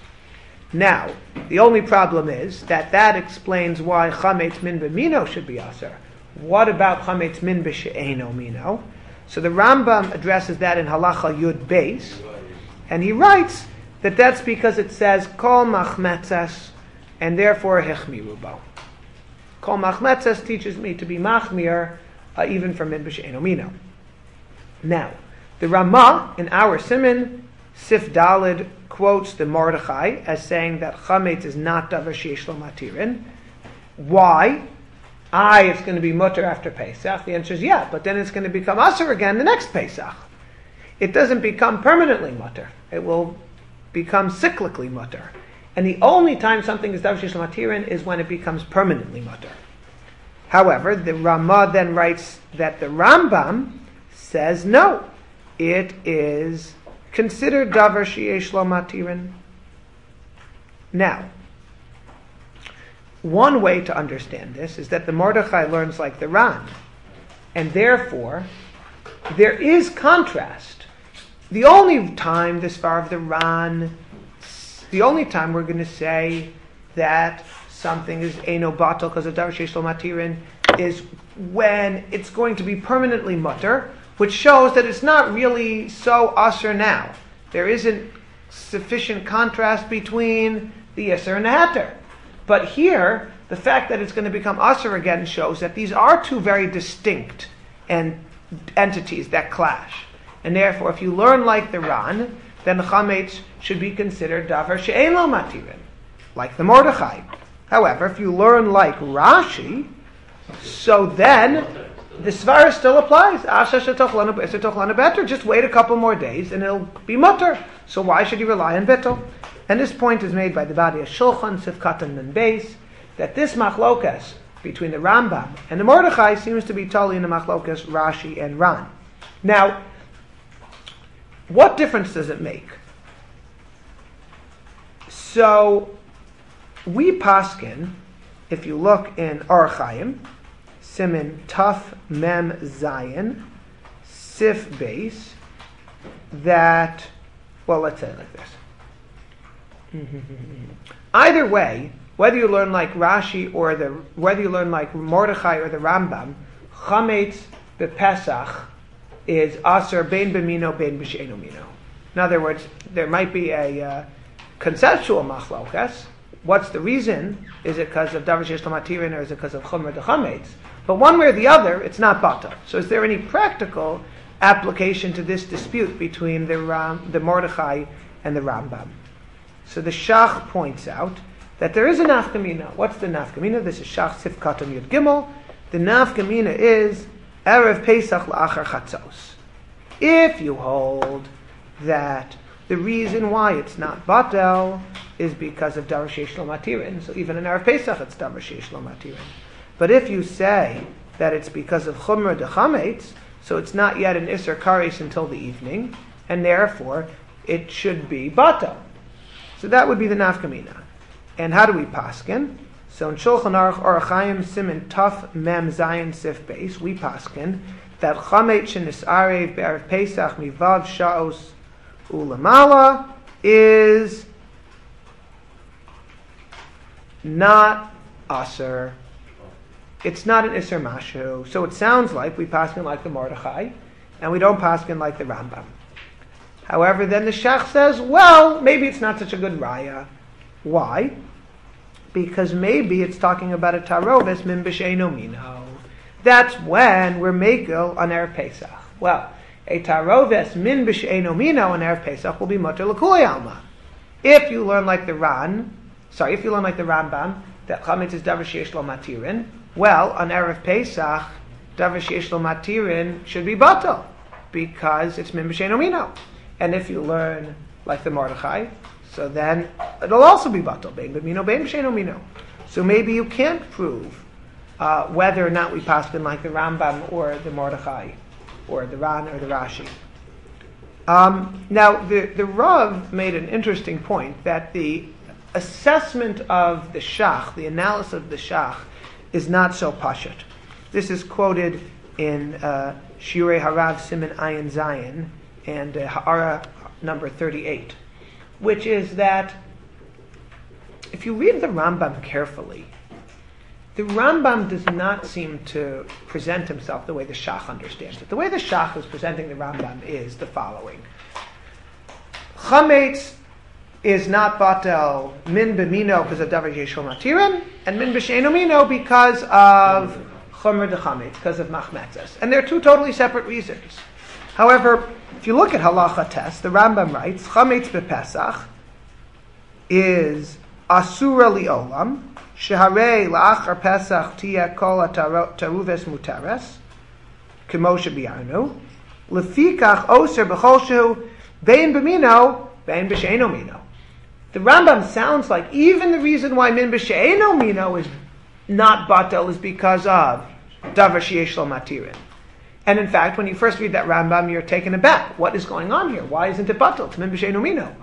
Now, the only problem is that that explains why chametz min b'mino should be aser. What about chametz min b'she'eno mino? So the Rambam addresses that in Halacha Yud Beis, and he writes that that's because it says kol machmetzes, and therefore hechmiru bo. Kol machmetzes teaches me to be machmir uh, even for min b'she'eno mino. Now, the Ramah in our Siman Sif Dalid quotes the Mordechai as saying that chametz is not davar sheyesh lo matirin. Why? I, it's going to be mutter after Pesach. The answer is yeah, but then it's going to become aser again the next Pesach. It doesn't become permanently mutter. It will become cyclically mutter. And the only time something is davar sheyesh lo matirin is when it becomes permanently mutter. However, the Ramah then writes that the Rambam says no, it is considered davar sheyesh lo matirin. Now, one way to understand this is that the Mordechai learns like the Ran, and therefore there is contrast. The only time this far of the Ran, the only time we're going to say that something is eino batal because of davar sheyesh lo matirin is when it's going to be permanently mutter, which shows that it's not really so usher now. There isn't sufficient contrast between the isser and the hatter. But here, the fact that it's going to become usher again shows that these are two very distinct and entities that clash. And therefore, if you learn like the Ran, then the chametz should be considered davar she'ein lo matirin, like the Mordechai. However, if you learn like Rashi, so then the svara still applies. Asher shetochlanu b'eser tochlanu better. Just wait a couple more days and it'll be mutter. So why should you rely on bittul? And this point is made by the Badi Shulchan Sifkatan and Beis, that this machlokas between the Rambam and the Mordechai seems to be totally in the machlokas Rashi and Ran. Now, what difference does it make? So, we paskin, if you look in Or Chaim, Simin Taf Mem Zayin, Sif Beis, that, well, let's say it like this. Either way, whether you learn like Rashi or the, whether you learn like Mordechai or the Rambam, chametz b'Pesach is aser bein b'mino bein b'she'enu mino. In other words, there might be a uh, conceptual machlokas. What's the reason? Is it because of davar she'esh lo matirin or is it because of chumra de chametz? But one way or the other, it's not batal. So is there any practical application to this dispute between the Ram, the Mordechai and the Rambam? So the Shach points out that there is a nafkamina. What's the nafkamina? This is Shach Sif Katan Yud Gimel. The nafkamina is Erev Pesach La'achar Chatzos. If you hold that the reason why it's not batel is because of davar she'esh lo matirin, so even in Erev Pesach it's davar she'esh lo matirin. But if you say that it's because of chumra de chametz, so it's not yet an iser kares until the evening, and therefore it should be batel. So that would be the nafkamina. And how do we paskin? So in Shulchan Aruch Or Chaim Simin Taf Mem Zayin Sif Beis, we paskin that chametz shenis'arev be'erev Pesach mivav sha'os ulamala is not aser. It's not an iser mashu. So it sounds like we paskin like the Mordechai, and we don't paskin like the Rambam. However, then the Shach says, well, maybe it's not such a good raya. Why? Because maybe it's talking about a taroves min b'she'einu mino. That's when we're mekel on Erev Pesach. Well, a taroves min b'she'einu mino on Erev Pesach will be mutter l'kulei alma. If you learn like the Ran, sorry, if you learn like the Rambam, that chametz is davar she'esh lo matirin, well, on Erev Pesach, davar she'esh lo matirin should be batal, because it's min b'she'einu mino. And if you learn like the Mordechai, so then it'll also be batal, bein b'mino, bein b'she'einu mino. So maybe you can't prove uh, whether or not we paskin like the Rambam or the Mordechai, or the Ran or the Rashi. Um, now, the, the Rav made an interesting point that the assessment of the Shach, the analysis of the Shach, is not so pashut. This is quoted in uh, Shiurei Harav Siman Ayin Zayin and uh, Ha'ara number thirty-eight, which is that if you read the Rambam carefully, the Rambam does not seem to present himself the way the Shach understands it. The way the Shach is presenting the Rambam is the following. Chametz is not batel min b'mino because of davar she'esh lo matirin, and min b'she'einu mino because of chumra de chametz, because of machmetzes. And they're two totally separate reasons. However, if you look at halacha test, the Rambam writes, chametz b'Pesach is asura li'olam, sheharei la'achar Pesach tiyeh kol ha'taruves muteres, k'mo shebiarnu, lefikach oser b'chol shehu bein b'mino, bein b'she'einu mino. The Rambam sounds like even the reason why min b'she'einu mino is not batel is because of davar she'esh lo matirin. And in fact, when you first read that Rambam, you're taken aback. What is going on here? Why isn't it batel? It's min b'she'einu mino.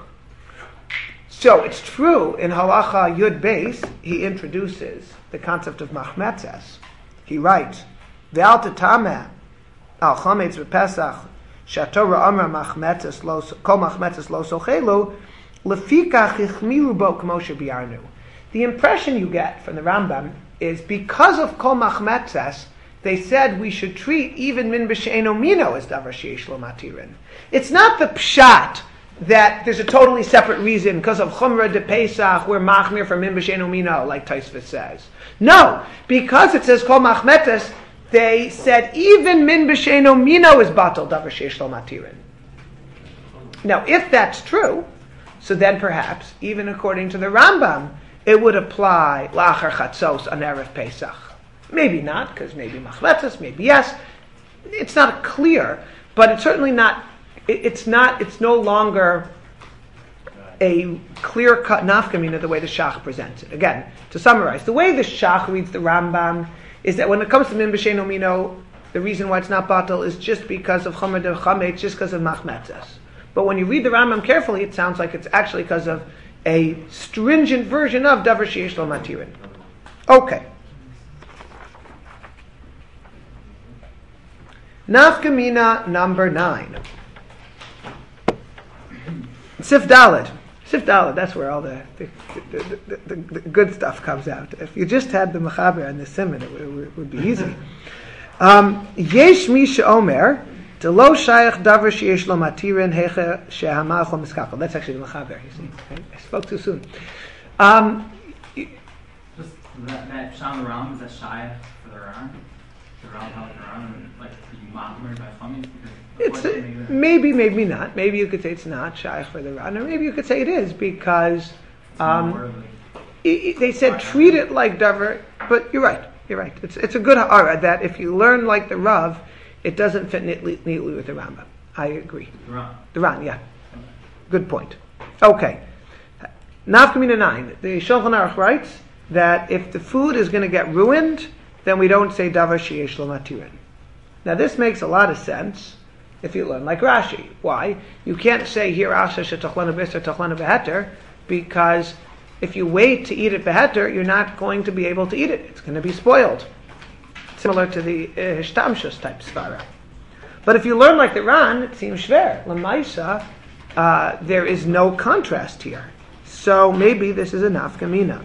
So it's true, in Halacha Yud Beis, he introduces the concept of machmetzes. He writes, Ve'al tetameh al chametz b'Pesach she'atorah amra machmetzes lo kol machmetzes lo sochelu lefikach ichmiru bo k'mo shebiarnu. The impression you get from the Rambam is because of kol machmetzes, they said we should treat even min b'she'eno mino as davar sheyesh lo matirin. It's not the pshat that there's a totally separate reason because of chumra de Pesach we're machmir for min b'she'eno mino, like Tosfos says. No, because it says kol machmetes, they said even min b'she'eno mino is batal davar sheyesh lo matirin. Now, if that's true, so then perhaps, even according to the Rambam, it would apply la'achar chatzos on Erev Pesach. Maybe not, because maybe machletas, maybe yes. It's not clear, but it's certainly not. It, it's not. It's no longer a clear-cut nafkamina the way the Shach presents it. Again, to summarize, the way the Shach reads the Rambam is that when it comes to min b'she'eno mino, the reason why it's not batal is just because of chomer de chametz, just because of machmetzes. But when you read the Rambam carefully, it sounds like it's actually because of a stringent version of davar sheyesh lo matirin. Okay. Nafkamina number nine. Sif Daled. Sif Daled, that's where all the the, the, the, the, the good stuff comes out. If you just had the Mechaber and the Siman, it, it, it would be easy. Um, Yesh mi she'omer, Delo shayach davar sheyesh lo matirin heche she'hamalch lo miskakel. That's actually the Mechaber, you see. I spoke too soon. Um, Just that, that Sham Ram, is that Shayach for the Ran? The Ram, how the Ran, like, you machmer by Chametz? It's a, maybe, maybe not. Maybe you could say it's not Shayach for the Ran, or maybe you could say it is because um, it, it, they said treat it like davar. But you're right. You're right. It's it's a good ha'ara that if you learn like the Rav, it doesn't fit neatly, neatly with the Rambam. I agree. The Ran. The Ran, yeah. Good point. Okay. Nafkamina nine. The Shulchan Aruch writes that if the food is going to get ruined, then we don't say davar sheyesh lo matirin. Now this makes a lot of sense if you learn like Rashi. Why? You can't say here asha shetachlana b'isser tachlana b'heter, because if you wait to eat it b'heter, you're not going to be able to eat it. It's going to be spoiled. Similar to the hishtamshus uh, type svara. But if you learn like the Ran, it seems shver. L'maisa, uh, there is no contrast here. So maybe this is a nafkamina.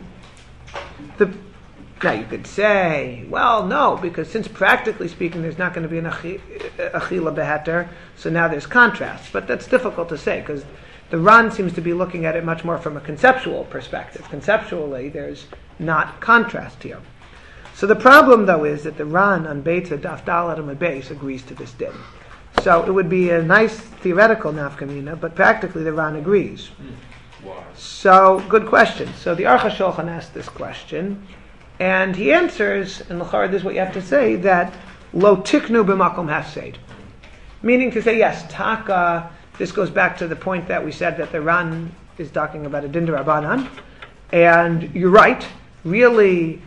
The Now you could say, well, no, because since practically speaking there's not going to be an achila beheter, so now there's contrast. But that's difficult to say, because the Ran seems to be looking at it much more from a conceptual perspective. Conceptually, there's not contrast here. So the problem, though, is that the Ran on Beitza Daf Daled Amud Beis agrees to this din. So it would be a nice theoretical nafkamina, but practically the Ran agrees. Why? So, good question. So the Aruch HaShulchan asked this question, and he answers, and l'chara, this is what you have to say, that lo tiknu b'makom hafseid. Meaning to say, yes, taka, this goes back to the point that we said that the Ran is talking about a din d'Rabbanan, and you're right, really,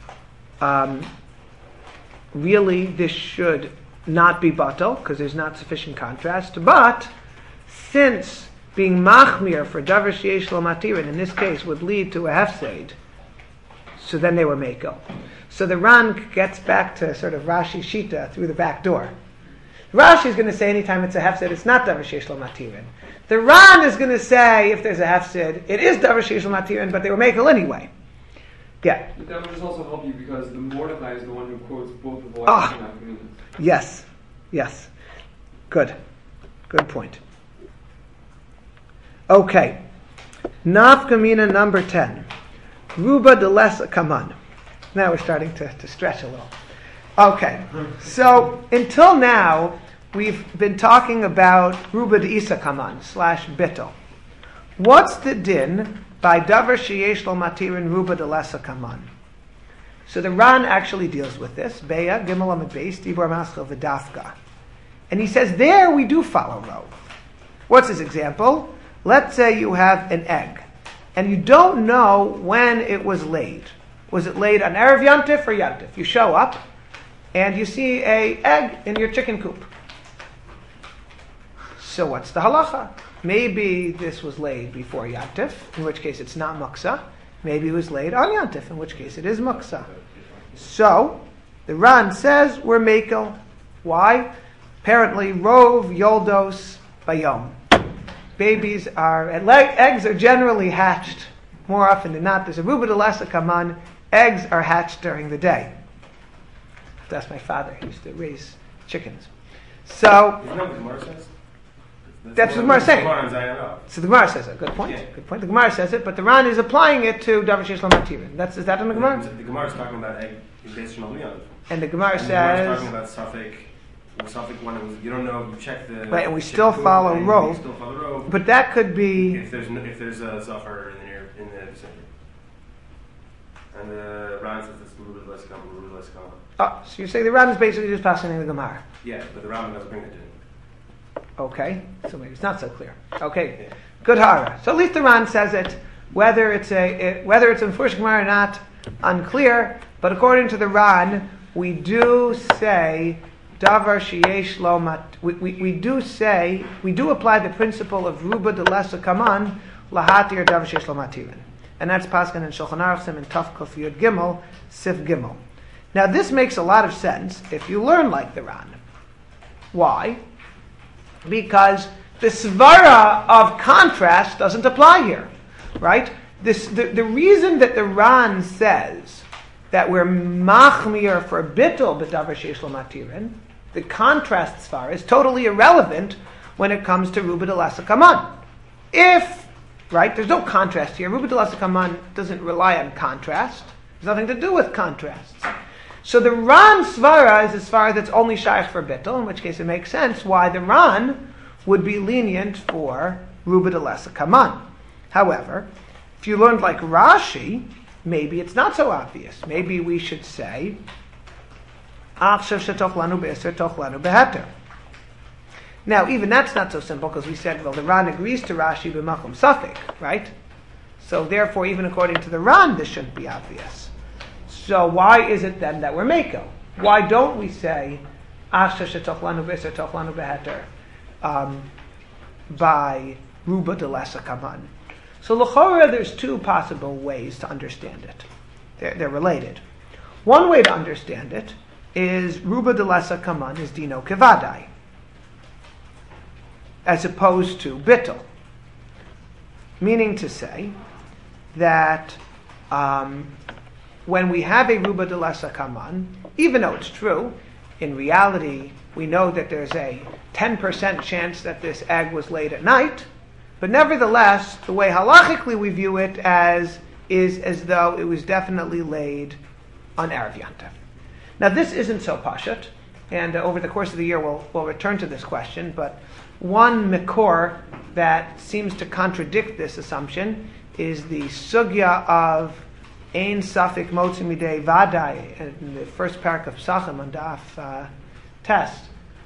um, really this should not be batal, because there's not sufficient contrast, but since being machmir for davar sheyesh lo matirin, in this case, would lead to a hefseid, so then they were meko. So the Ran gets back to sort of Rashi Shita through the back door. Rashi is going to say anytime it's a hefsid, it's not davar sheyesh lo matirin. The Ran is going to say if there's a hefsid, it is davar sheyesh lo matirin, but they were meko anyway. Yeah. But that would just also help you because the Mordechai is the one who quotes both of the Ah. and Nafkamina. Yes. Yes. Good. Good point. Okay. Nafkamina number ten. Ruba de lesa kaman. Now we're starting to, to stretch a little. Okay. So until now, we've been talking about Ruba de isa kaman slash bittel. What's the din by davar sheyesh lo matirin ruba de lesa kaman? So the Ran actually deals with this. Beya, Gimel Amud Beis, Dibur Maschil V'Dafka. And he says there we do follow Rov. What's his example? Let's say you have an egg, and you don't know when it was laid. Was it laid on Erev Yantif or Yantif? You show up, and you see a egg in your chicken coop. So what's the halacha? Maybe this was laid before Yantif, in which case it's not muksa. Maybe it was laid on Yantif, in which case it is muksa. So, the Ran says we're mekel. Why? Apparently, rov yoldos bayom. Babies are, and leg, eggs are generally hatched more often than not. There's a ruba de lesa kaman. Eggs are hatched during the day. That's my father. He used to raise chickens. So Isn't that what the Gemara says? That's what the Gemara is saying. Gemara on Zion Rav. So the Gemara says it. Good point. Yeah. Good point. The Gemara says it, but the Ran is applying it to Davar Sheish Lo Matirin. That's is that in the Gemara? The Gemara is talking about egg based on Leon. And the Gemara And the Gemara is says, talking about Suffolk. Suffolk when it was, you don't know, you check the. right, and we check still the follow and Rove. We still follow Rove. but that could be. if there's no, if there's a Zafar in the near in the vicinity. And the Ran says it's a little bit less common, a little bit less common. Oh, so you say the Ran is basically just passing in the Gemara. Yeah, but the Rambam doesn't bring it in. Okay, so maybe it's not so clear. Okay, good hara. So at least the Ran says it. Whether it's a it, whether it's in Fush Gemara or not, unclear. But according to the Ran, we do say davar sheyesh lo mat. We, we, we do say we do apply the principle of ruba de lesa kaman lahatir davar sheyesh lo matirin, and that's paskin in Shulchan Aruch and Taf Kuf Yud Gimel Sif Gimel. Now this makes a lot of sense if you learn like the Ran. Why? Because the svara of contrast doesn't apply here, right? This, the, the reason that the Ran says that we're machmir for bittul b'davar sheish lo matirin, the contrast svara is totally irrelevant when it comes to ruba de lasa kaman. If, right, there's no contrast here. Ruba de lasa kaman doesn't rely on contrast. There's nothing to do with contrasts. So the Ran svara is a svara that's only shaykh for bittul, in which case it makes sense why the Ran would be lenient for ruba de lesa kaman. However, if you learned like Rashi, maybe it's not so obvious. Maybe we should say, Achshav shetoch lanu be'eser toch lanu beheter. Now, even that's not so simple because we said, well, the Ran agrees to Rashi b'makom safek, right? So therefore, even according to the Ran, this shouldn't be obvious. So why is it then that we're Mako? Why don't we say Asher shetoch lanu be'eser toch lanu beheter um, by ruba de lesa kaman? So l'chora, there's two possible ways to understand it. They're, they're related. One way to understand it is ruba de lesa kaman is dino kevadai, as opposed to bittul, meaning to say that um, when we have a ruba de lesa kaman, even though it's true, in reality we know that there's a ten percent chance that this egg was laid at night, but nevertheless, the way halachically we view it as is as though it was definitely laid on Erev Yantav. Now this isn't so pashut, and uh, over the course of the year we'll, we'll return to this question, but one mikor that seems to contradict this assumption is the sugya of Ein Safik Motzi Midei Vadai in the first parak of Psachim on Daf uh, Test.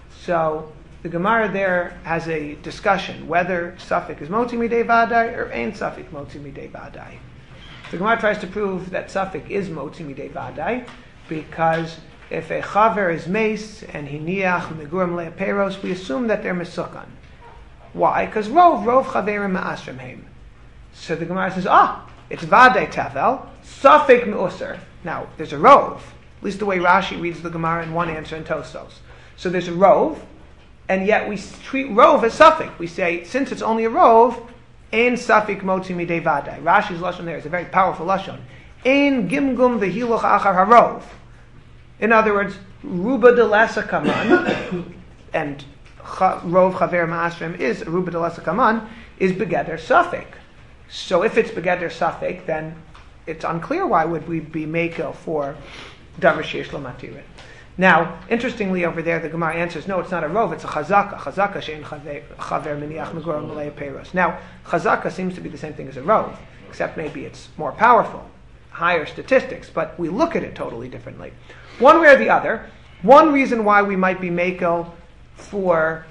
So the Gemara there has a discussion whether Safik is Motzi Midei Vadai or Ein Safik Motzi Midei Vadai. The Gemara tries to prove that Safik is Motzi Midei Vadai because if a chaver is mace and he niach megurim le'aperos, we assume that they're mesukan. Why? Because rov rov chaverim ma'asrim heim. So the Gemara says, ah, it's vadei tavel, safek me'usar. Now, there's a rov. At least the way Rashi reads the Gemara in one answer in Tostos. So there's a rov, and yet we treat rov as safek. We say, since it's only a rov, ein safek motzi midei vadei. Rashi's lashon there is a very powerful lashon. Ein gimgum v'hiluch achar harov. In other words, ruba de lesa kaman, and rov chaver ma'asrim is ruba de lesa kaman, is begeder safek. So if it's begeder safek, then it's unclear why would we be meko for davar sheish lo matirin. Now, interestingly, over there the Gemara answers, no, it's not a rov, it's a chazaka. Chazaka shein chaver miniach megurim malei peiros. Now, chazaka seems to be the same thing as a rov, except maybe it's more powerful, higher statistics, but we look at it totally differently. One way or the other, one reason why we might be mako for,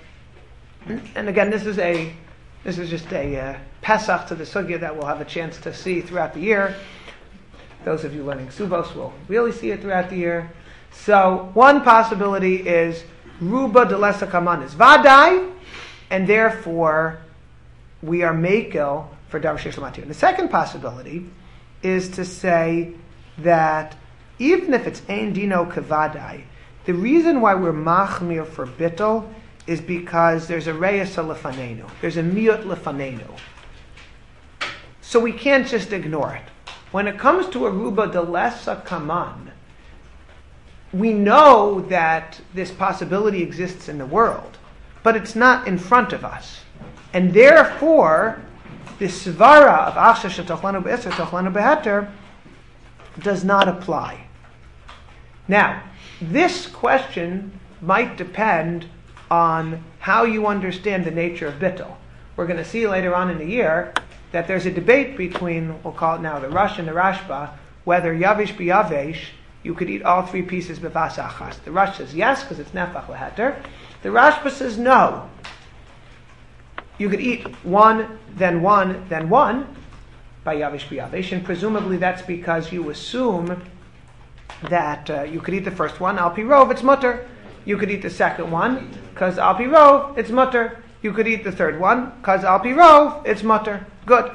and again, this is a, this is just a uh, pesach to the sugya that we'll have a chance to see throughout the year. Those of you learning subos will really see it throughout the year. So one possibility is ruba de lesa kaman is vadai, and therefore we are mako for davar sheish lo matirin. And the second possibility is to say that even if it's ein dino kavadai, the reason why we're machmir for bittul is because there's a reyes lefanenu. There's a miyut lefanenu. So we can't just ignore it. When it comes to a ruba de lesa kaman, we know that this possibility exists in the world, but it's not in front of us. And therefore, the svara of achsha shetochlanu be'eser tochlanu beheter does not apply. Now, this question might depend on how you understand the nature of bittul. We're going to see later on in the year that there's a debate between, we'll call it now the Rosh and the Rashba, whether yavish b'yavesh, you could eat all three pieces b'vas achas. The Rosh says yes, because it's nefach leheter. The Rashba says no. You could eat one, then one, then one, by yavish b'yavesh, and presumably that's because you assume that uh, you could eat the first one, al pi rov, it's mutter. You could eat the second one, because al pi rov, it's mutter. You could eat the third one, because al pi rov, it's mutter. Good.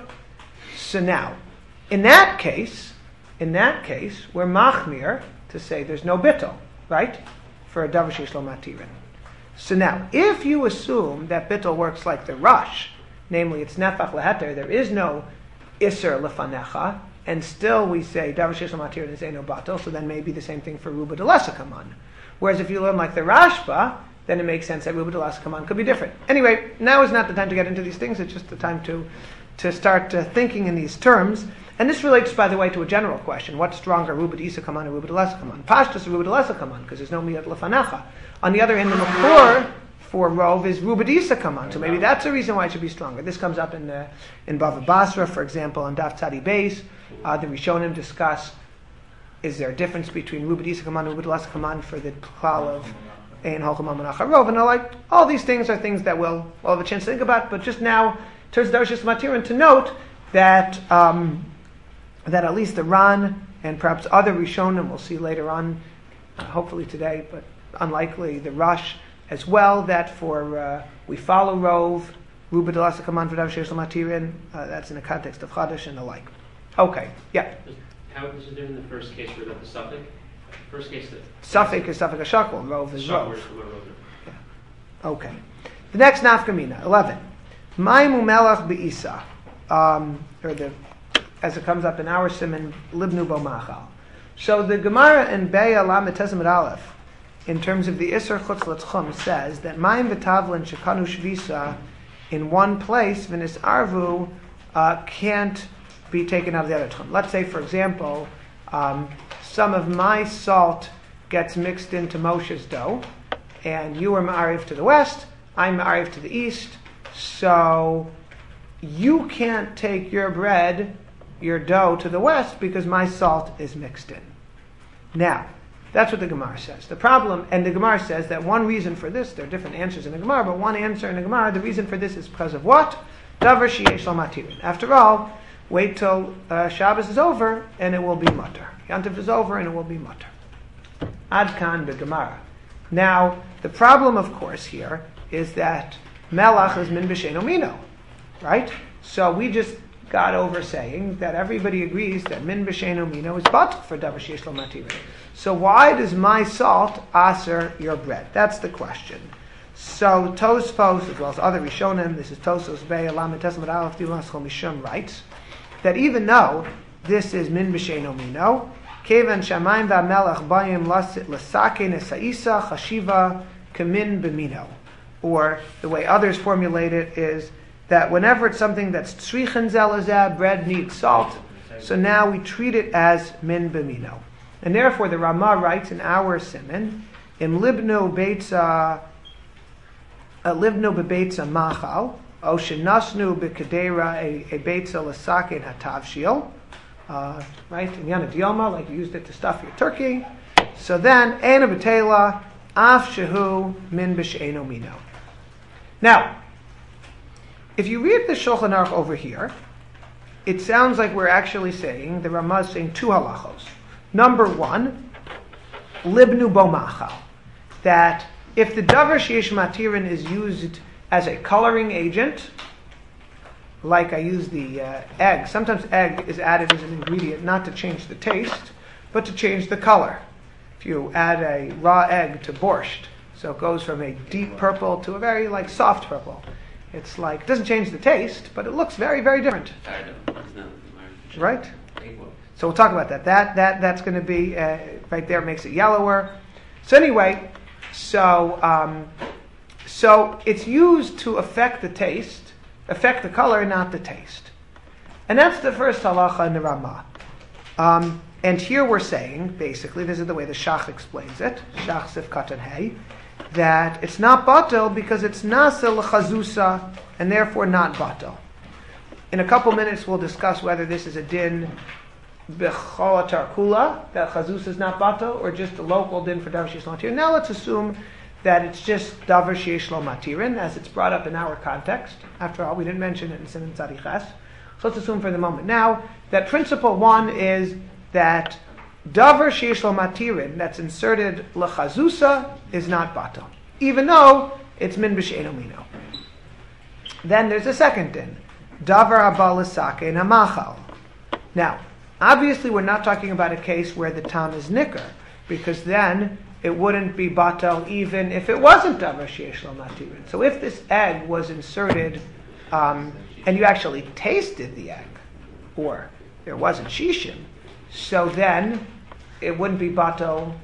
So now, in that case, in that case, we're machmir to say there's no bittul, right? For a davar sheish lo matirin. So now, if you assume that bittul works like the Rosh, namely it's nefach leheter, there is no iser lefanecha, and still we say davar sheish lo matirin is eino batel, so then maybe the same thing for ruba de lesakaman. Whereas if you learn like the Rashba, then it makes sense that ruba de lesakaman could be different. Anyway, now is not the time to get into these things, it's just the time to to start uh, thinking in these terms. And this relates, by the way, to a general question. What's stronger, ruba de isakaman or ruba de lesakaman? Pashtus ruba de lesakaman, because there's no miyat lefanecha. On the other hand, the makor for rov is ruba de isakaman, so maybe that's a reason why it should be stronger. This comes up in uh, in Bava Basra, for example, on Daf Tzadi Beis. Uh, the Rishonim discuss, is there a difference between ruba de isakaman and ruba de lesakaman for the klal of ein holchamam and acharov? And I like, all these things are things that we'll, we'll have a chance to think about, but just now, turns to Darshis Matirin to note that um, that at least the Ran and perhaps other Rishonim, we'll see later on, uh, hopefully today, but unlikely the Rosh as well, that for uh, we follow Rov, Ruba de Lasakaman for Darshis Matirin, uh, that's in the context of Chadash and the like. Okay, yeah. How is it in the first case without the suffix? First case that Suffix is Suffix Shakal, Rov is Rov. Where's the word Rov? Yeah. Okay. The next nafkamina, eleven. Maimu melach be'isa, um, or the, as it comes up in our simon, libnu bo machal. So the Gemara in Be'ah Lamed Tezimid Aleph, in terms of the Isser Chutz L'Tchum, says that Maim v'tavlin shekanu shvisa in one place, v'nis arvu, uh, can't be taken out of the other tchum. Let's say, for example, um, some of my salt gets mixed into Moshe's dough, and you are ma'ariv to the west, I'm ma'ariv to the east, so you can't take your bread, your dough to the west because my salt is mixed in. Now, that's what the Gemara says. The problem, and the Gemara says that one reason for this, there are different answers in the Gemara, but one answer in the Gemara, the reason for this is because of what? Davar sheyesh lo matirin. After all, wait till uh, Shabbos is over and it will be mutter. Yantiv is over and it will be mutter. Ad kan the Gemara. Now, the problem, of course, here is that melach is min b'sheino mino, right? So we just got over saying that everybody agrees that min b'sheino mino is batel for davar sheyesh lo matirin. So why does my salt aser your bread? That's the question. So Tosfos, as well as other Rishonim, this is Tosos Be'ah Lamed Tezimid Aleph Dilas Chol Mishum, writes that even though this is min b'sheino mino, kevan shamayim v'amelach bayim l'sake nesa'isa chashiva kamin b'mino. Or the way others formulate it is that whenever it's something that's tzrichen zelazah, bread needs salt, so now we treat it as min b'mino. And therefore the Ramah writes in our siman, im libno beitza, libno bebeitza machal, o shenasnu b'kedera a beitza l'sake hatavshil, right, in Yana Dioma, like you used it to stuff your turkey. So then, ena b'tela, af shehu min b'she'eno mino. Now, if you read the Shulchan Aruch over here, it sounds like we're actually saying, the Ramah is saying two halachos. Number one, libnu bo machal, that if the davar sheyesh matirin is used as a coloring agent, like I use the uh, egg, sometimes egg is added as an ingredient not to change the taste, but to change the color. If you add a raw egg to borscht, so it goes from a deep purple to a very like soft purple. It's like, it doesn't change the taste, but it looks very, very different. Right? So we'll talk about that. That that that's going to be uh, right there makes it yellower. So anyway, so um, so it's used to affect the taste, affect the color, not the taste. And that's the first halacha in the Ramah. Um, and here we're saying, basically, this is the way the Shach explains it, Shach Sif Katan Hey, that it's not batel because it's nasa l'chazusa, and therefore not batel. In a couple minutes we'll discuss whether this is a din b'chol tarkula, that chazusa is not batel, or just a local din for davar sheyesh lo matirin. Now let's assume that it's just davar sheyesh lo matirin, as it's brought up in our context. After all, we didn't mention it in Siman Tzadi Ches. So let's assume for the moment now that principle one is that davar sheyesh lo matirin that's inserted l'chazusa is not batel, even though it's min b'she'eino mino. Then there's a second din, davar haba l'sakein hamachal. Now, obviously we're not talking about a case where the tam is nicker, because then it wouldn't be batel even if it wasn't davar sheyesh lo matirin. So if this egg was inserted um, and you actually tasted the egg, or there wasn't shishim, so then it wouldn't be batel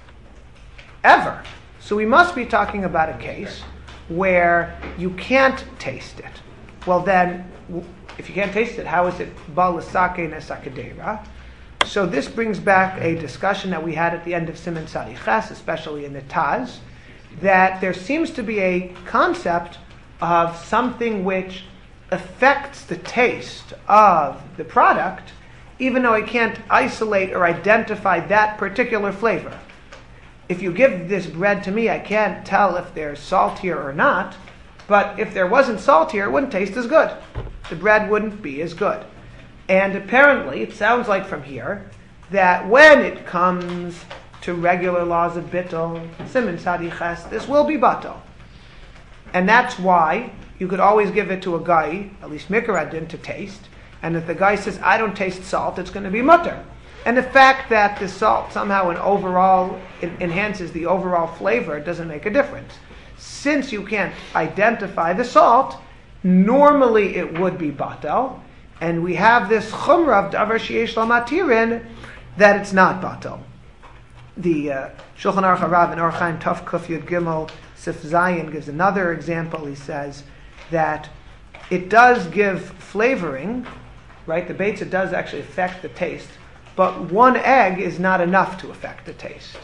ever. So we must be talking about a case where you can't taste it. Well then, if you can't taste it, how is it bal l'sake nesakadera? So this brings back a discussion that we had at the end of Siman Tzadi Ches, especially in the Taz, that there seems to be a concept of something which affects the taste of the product, even though I can't isolate or identify that particular flavor. If you give this bread to me, I can't tell if there's salt here or not, but if there wasn't salt here, it wouldn't taste as good. The bread wouldn't be as good. And apparently, it sounds like from here, that when it comes to regular laws of bittul, Siman Tzadi Ches, this will be batel. And that's why you could always give it to a guy, at least Mikra Adin, to taste. And if the guy says, I don't taste salt, it's going to be mutter. And the fact that the salt somehow in overall it enhances the overall flavor doesn't make a difference. Since you can't identify the salt, normally it would be batel. And we have this chumrah of davar sheyesh lo matirin that it's not batel. The uh, Shulchan Aruch Harav in Orach Chaim Tov Kuf Yud Gimel Sif Zayin gives another example. He says that it does give flavoring, right? The beitzah does actually affect the taste, but one egg is not enough to affect the taste.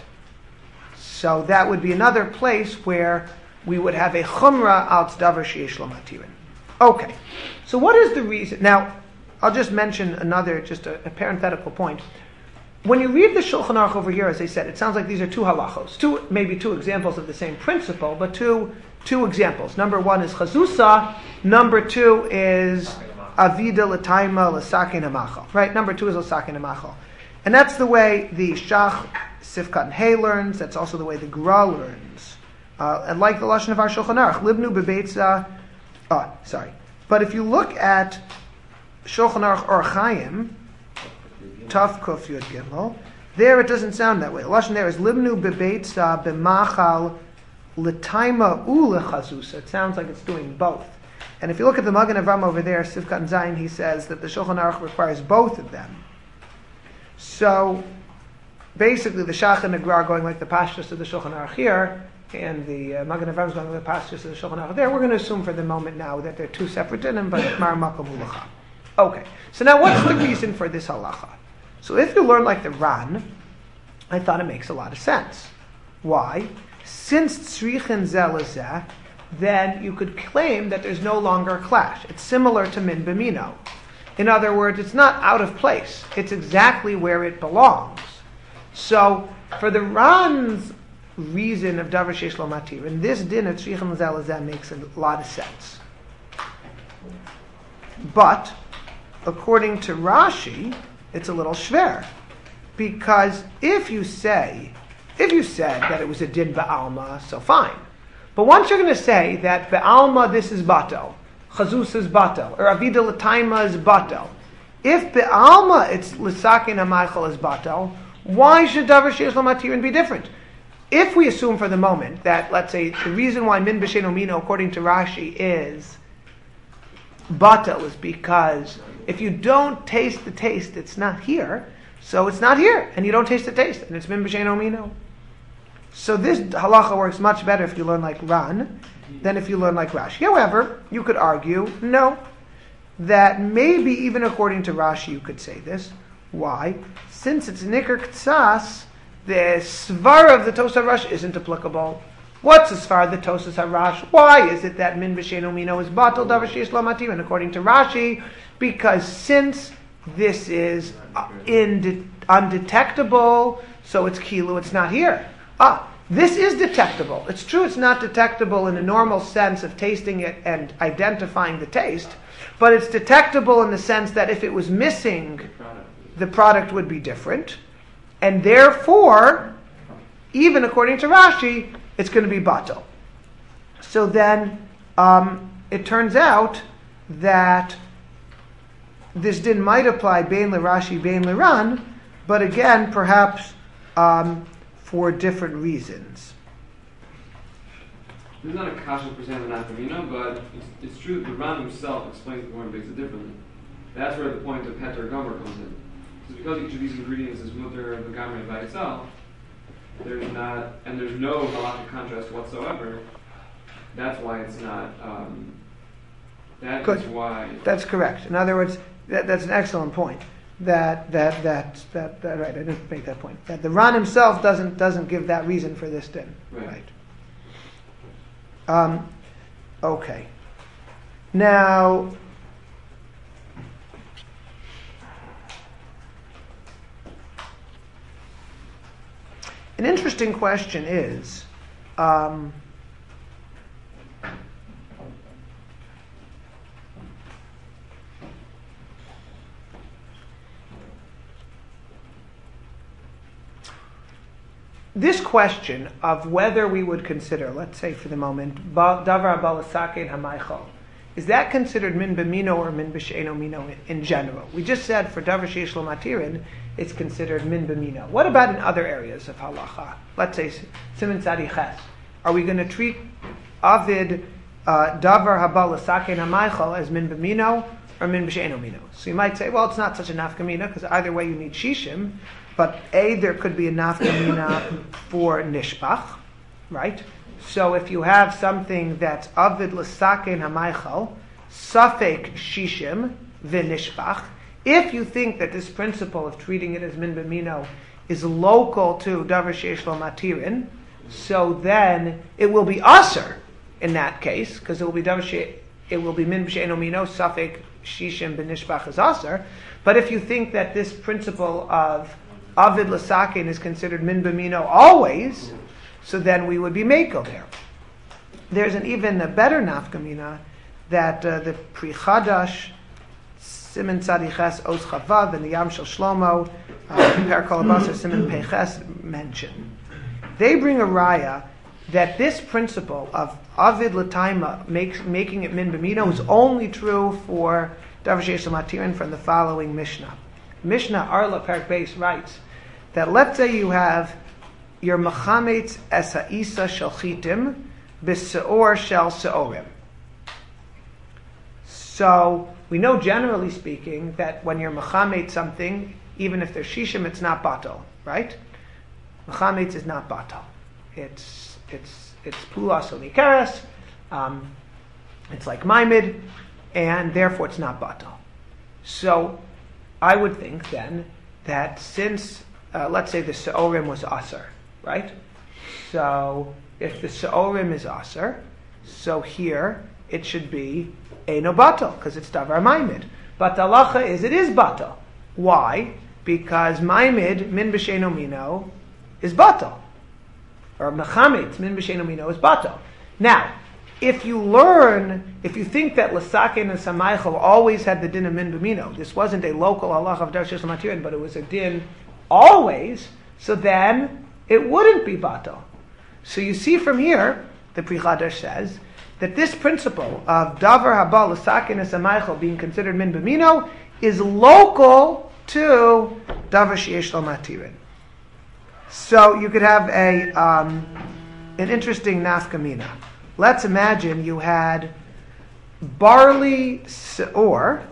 So that would be another place where we would have a chumrah al davar sheyesh lo matirin. Okay, so what is the reason? Now, I'll just mention another, just a, a parenthetical point. When you read the Shulchan Aruch over here, as I said, it sounds like these are two halachos, two maybe two examples of the same principle, but two two examples. Number one is chazusa. Number two is avida l'taima l'sakin hamachal. Right. Number two is l'sakin hamachal, and that's the way the Shach Sifkat and Hay learns. That's also the way the Gra learns, uh, and like the lashon of our Shulchan Aruch, libnu bebeitza. Oh, sorry. But if you look at Shulchan Aruch Orach Chaim, Tav Kuf Yud Gimel, there it doesn't sound that way. The lashon there is libnu bebeitza b'machal l'taima u'lechazusa. It sounds like it's doing both. And if you look at the Magen Avram over there, Sifkat and Zayin, he says that the Shulchan Aruch requires both of them. So basically, the Shach and the Gra are going like the pashtus of the Shulchan Aruch here, and the uh, Magen Avram is going like the pashtus of the Shulchan Aruch there. We're going to assume for the moment now that they're two separate dinim, but mar makom hulacha. Okay, so now what's the reason for this halacha? So if you learn like the Ran, I thought it makes a lot of sense. Why? Since tzrichin zeh lezeh, then you could claim that there's no longer a clash. It's similar to min b'mino. In other words, it's not out of place. It's exactly where it belongs. So for the Ran's reason of davar sheyesh lo matirin, this din of tzrichin zeh lezeh makes a lot of sense. But according to Rashi, it's a little shver, because if you say, if you said that it was a din ba'alma, so fine. But once you're going to say that ba'alma this is batel, chazus is batel, or avida l'taima is batel, if ba'alma it's l'sakin ha'maichel is batel, why should davar sheyesh lo matirin be different? If we assume for the moment that, let's say, the reason why min b'she'eino mino according to Rashi is batel is because if you don't taste the taste, it's not here. So it's not here, and you don't taste the taste, and it's min b'she'eino mino. So this halacha works much better if you learn like Ran than if you learn like Rashi. However, you could argue, no, that maybe even according to Rashi you could say this. Why? Since it's Nikar Ktsas, the Svara of the Tosas Harash isn't applicable. What's the Svara of the Tosas Harash? Why is it that Min B'Sheinu Mino is Batal Davar Sheish Lo Matir? And according to Rashi, because since this is inde- undetectable, so it's Kilu, it's not here. Ah, this is detectable. It's true it's not detectable in the normal sense of tasting it and identifying the taste, but it's detectable in the sense that if it was missing, the product would be different. And therefore, even according to Rashi, it's going to be batal. So then, um, it turns out that this din might apply bein l'Rashi, bein l'Ran, but again, perhaps um, for different reasons. There's not a kasha percent of nafkamina, but it's, it's true that the Ran himself explains the Gemara and makes it differently. That's where the point of Peter Gomer comes in. So because each of these ingredients is mutter and Gamri by itself, there's not, and there's no halakhic contrast whatsoever. That's why it's not. Um, that Good. is why. That's correct. In other words, that, that's an excellent point. That that that that, that right. I didn't make that point. That the Ran himself doesn't doesn't give that reason for this din. Right. Right. Um, okay. Now, an interesting question is, um, this question of whether we would consider, let's say for the moment, ba- davar balasakein hamaychal, is that considered min b'mino or min b'she'eno mino in, in general? We just said for davar sheish lo matirin, it's considered min b'mino. What about in other areas of halacha? Let's say siman tzadi ches. Are we going to treat avid uh, davar habalasakein hamaychal as min b'mino or min b'she'eno mino? So you might say, well, it's not such a nafkamina because either way you need shishim. But A, there could be a nafkamina for nishpach, right? So if you have something that's avid l'sakein hamaychal, safek shishim v'nishpach, if you think that this principle of treating it as min b'mino is local to davar sheish lo matirin, so then it will be aser in that case, because it will be davar she, it will be min b'she'eno mino, safek shishim v'nishpach is aser. But if you think that this principle of avid l'sakein is considered min b'mino always, so then we would be meko there. There's an even a better nafkamina that uh, the Pri Chadash, Siman Tzadiches Oz Chavav, and the Yam Shel Shlomo, uh, Per Kol Abasar Siman Peches mention. They bring a raya that this principle of avid l'taima makes making it min b'mino is only true for davar sheish lo matirin from the following Mishnah. Mishnah Arla Perek Beis writes that let's say you have your mechametz es ha'isa shel chitim b'seor shel seorim. So we know, generally speaking, that when you're mechametz something, even if there's shishim, it's not batal, right? Mechametz is not batal. It's it's it's pulas onikeres. Um, it's like maimid, and therefore it's not batal. So I would think then that since, uh, let's say the seorim was aser, right? So if the seorim is aser, so here it should be eino batal, because it's davar maimid. But the halacha is it is batal. Why? Because maimid, min b'she'eno mino, is batal. Or mechametz, min b'she'eno mino, is batal. Now, if you learn, if you think that l'sakein and samaychal always had the din of min b'mino, this wasn't a local halacha of davar sheish lo matirin, but it was a din always, so then it wouldn't be batal. So you see from here, the Pri Chadash says, that this principle of davar haba l'sakein and samaychal being considered min b'mino is local to davar sheish lo matirin. So you could have a um, an interesting nafkamina. Let's imagine you had barley seor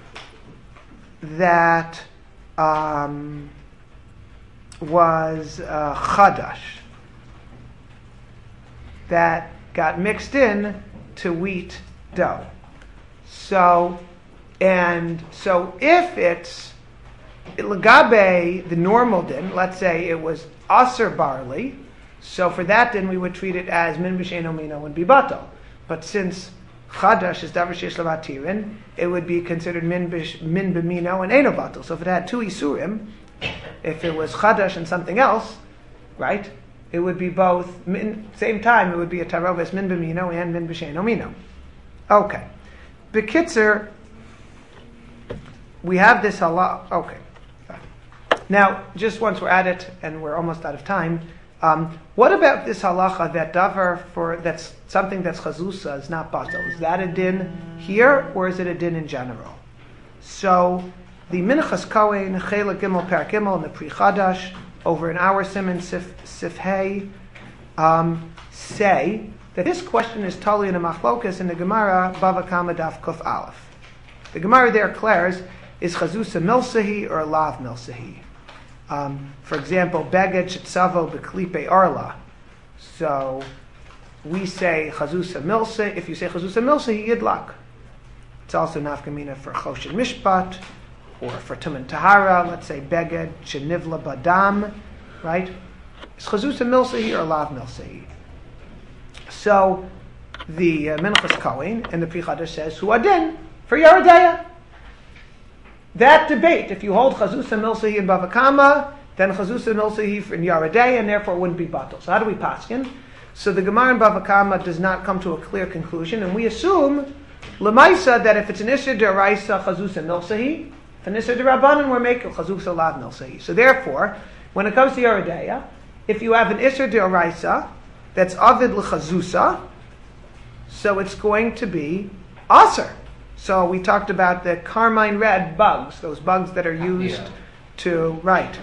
that um, was uh, chadash, that got mixed in to wheat dough. So, and so if it's legabe, the normal din, let's say it was aser barley, so for that din we would treat it as min b'sheino mino and be batal. But since chadash is davar sheish lo matirin, it would be considered min b'sh- min b'mino and eino batal. So if it had two isurim, if it was chadash and something else, right, it would be both, min, same time it would be a taroves min b'mino and min b'sheino mino. Okay. B'kitzer, we have this halach. Okay. Now, just once we're at it, and we're almost out of time, um, what about this halacha that davar for that's something that's chazusa is not batal? Is that a din here, or is it a din in general? So, the Minchas Kohen Chelek Gimel Perak Gimel in the Pri Chadash over in our Siman Sif Sif Hey um, say that this question is totally in a machlokas in the Gemara Bava Kama Daf Kuf Aleph. The Gemara there declares, is chazusa milsahi or lav milsahi? Um, for example, beged shetzavo beklipe arla. So we say chazusa milsa. If you say chazusa milsahi, yidlak. It's also nafkamina for choshen mishpat or for tumen tahara. Let's say beged shenivla badam. Right? Is chazusa milsahi or lav milsahi? So the uh, Minchas Kohen and the Pri Chadash says hu adin for Yeridea. That debate, if you hold chazusa milsahi in Bava Kama, then chazusa milsahi in Yeridea, and therefore it wouldn't be batal. So how do we paskin? So the Gemara in Bava Kama does not come to a clear conclusion, and we assume lemaisa that if it's an isser deraisa chazusa milsahi, if an isser derabanan we're making chazusa lav milsahi. So therefore, when it comes to Yeridea, if you have an isser deraisa that's avid l'chazusa, so it's going to be aser. So we talked about the carmine red bugs, those bugs that are used yeah. to right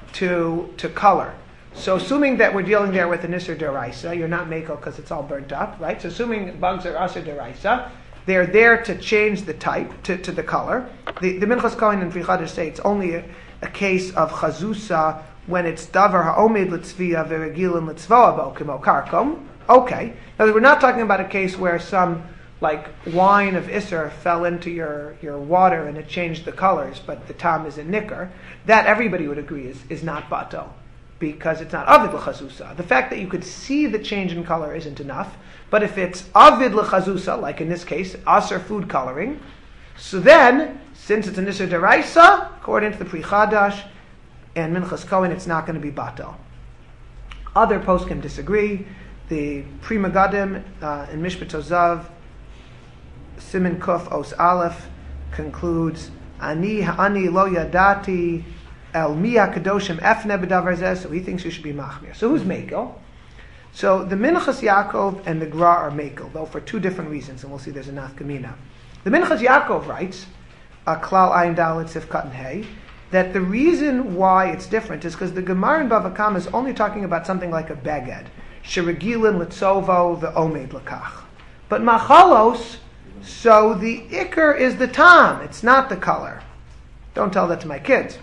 to to color. So assuming that we're dealing there with an isser deraisa, you're not mako because it's all burnt up, right? So assuming bugs are aser deraisa, they're there to change the type to, to the color. The, the Minchas Kohen and Pri Chadash say it's only a, a case of chazusa when it's davar ha'omed l'tzviya v'regilin l'tzvoa bo kimo karkom. Okay, now we're not talking about a case where some like wine of Isser fell into your, your water and it changed the colors, but the tam is a nicker. That everybody would agree is, is not bato, because it's not avid l'chazusa. The fact that you could see the change in color isn't enough, but if it's avid l'chazusa, like in this case, aser food coloring, so then, since it's an Isser deraisa, according to the Pri Chadash and Minchas Kohen, it's not going to be bato. Other poskim disagree. The Pri Megadim uh, in Mishpat Ozav, Siman Kuf Os Aleph concludes, Ani ha'ani lo yadati el mi ha'kadoshim efne b'davar zeh, so he thinks you should be machmir. So who's Mekel? So the Minchas Yaakov and the Gra are Mekel, though for two different reasons, and we'll see there's a nafkamina. The Minchas Yaakov writes, uh, Klal Ayin Dalet Sif Katan Hey, that the reason why it's different is because the Gemara in Bava Kama is only talking about something like a beged, sheregilin litzovo ve'omed lakach. But machalos, so the ikr is the tam, it's not the color. Don't tell that to my kids.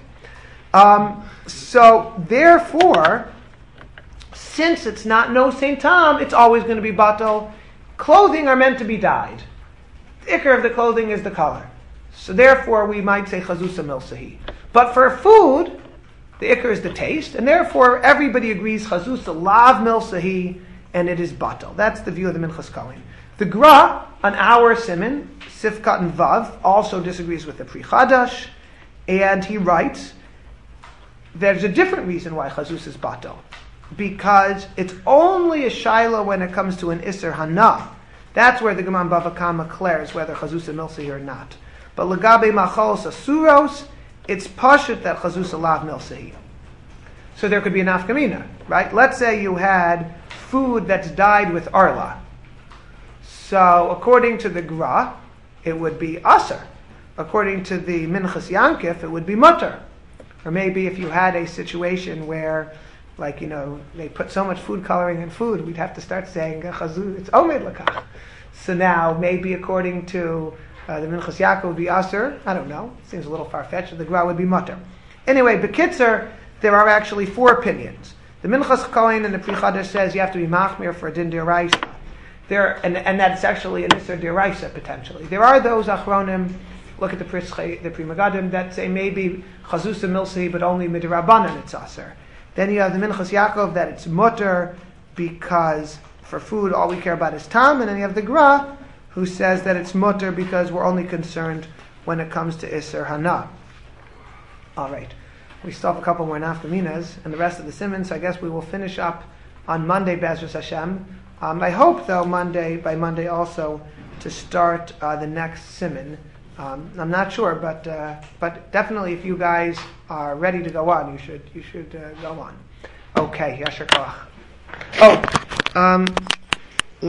Um, so therefore, since it's not no same tam, it's always going to be batal. Clothing are meant to be dyed. The ikr of the clothing is the color. So therefore, we might say chazusa milsahi. But for food, the ikr is the taste, and therefore everybody agrees chazusa lav milsahi, and it is batal. That's the view of the Minchas Kohen. The Gra, on our Siman, Sifkat and Vav, also disagrees with the Pri Chadash, and he writes, there's a different reason why chazus is batal, because it's only a shaila when it comes to an Isser Hana. That's where the Gemara Bava Kama declares whether chazus is milsahi or not. But legabe machalos asuros, it's pashut that chazus lav milsahi. So there could be an nafkamina, right? Let's say you had food that's dyed with arla. So according to the Gra, it would be aser. According to the Minchas Yankif, it would be mutter. Or maybe if you had a situation where, like, you know, they put so much food coloring in food, we'd have to start saying, Chazu, it's omed lakach. So now, maybe according to uh, the Minchas Yaakov would be aser. I don't know. It seems a little far-fetched. The Gra would be mutter. Anyway, Bekitzer, there are actually four opinions. The Minchas Kohen and the Pri Chadash says you have to be machmir for a din d'oraisa. There, and, and that's actually an Isser d'oraisa potentially. There are those achronim, look at the Pri, the Pri Megadim, that say maybe chazusa milsi, but only midrabanan it's aser. Then you have the Minchas Yaakov that it's mutter because for food all we care about is tam, and then you have the Gra who says that it's mutter because we're only concerned when it comes to Isser Hana. All right. We still have a couple more nafkaminas and the rest of the siman, so I guess we will finish up on Monday, Be'ezus Hashem. Um, I hope, though, Monday, by Monday also, to start uh, the next siman. Um, I'm not sure, but uh, but definitely if you guys are ready to go on, you should you should uh, go on. Okay, Yasher Koach. Oh, um,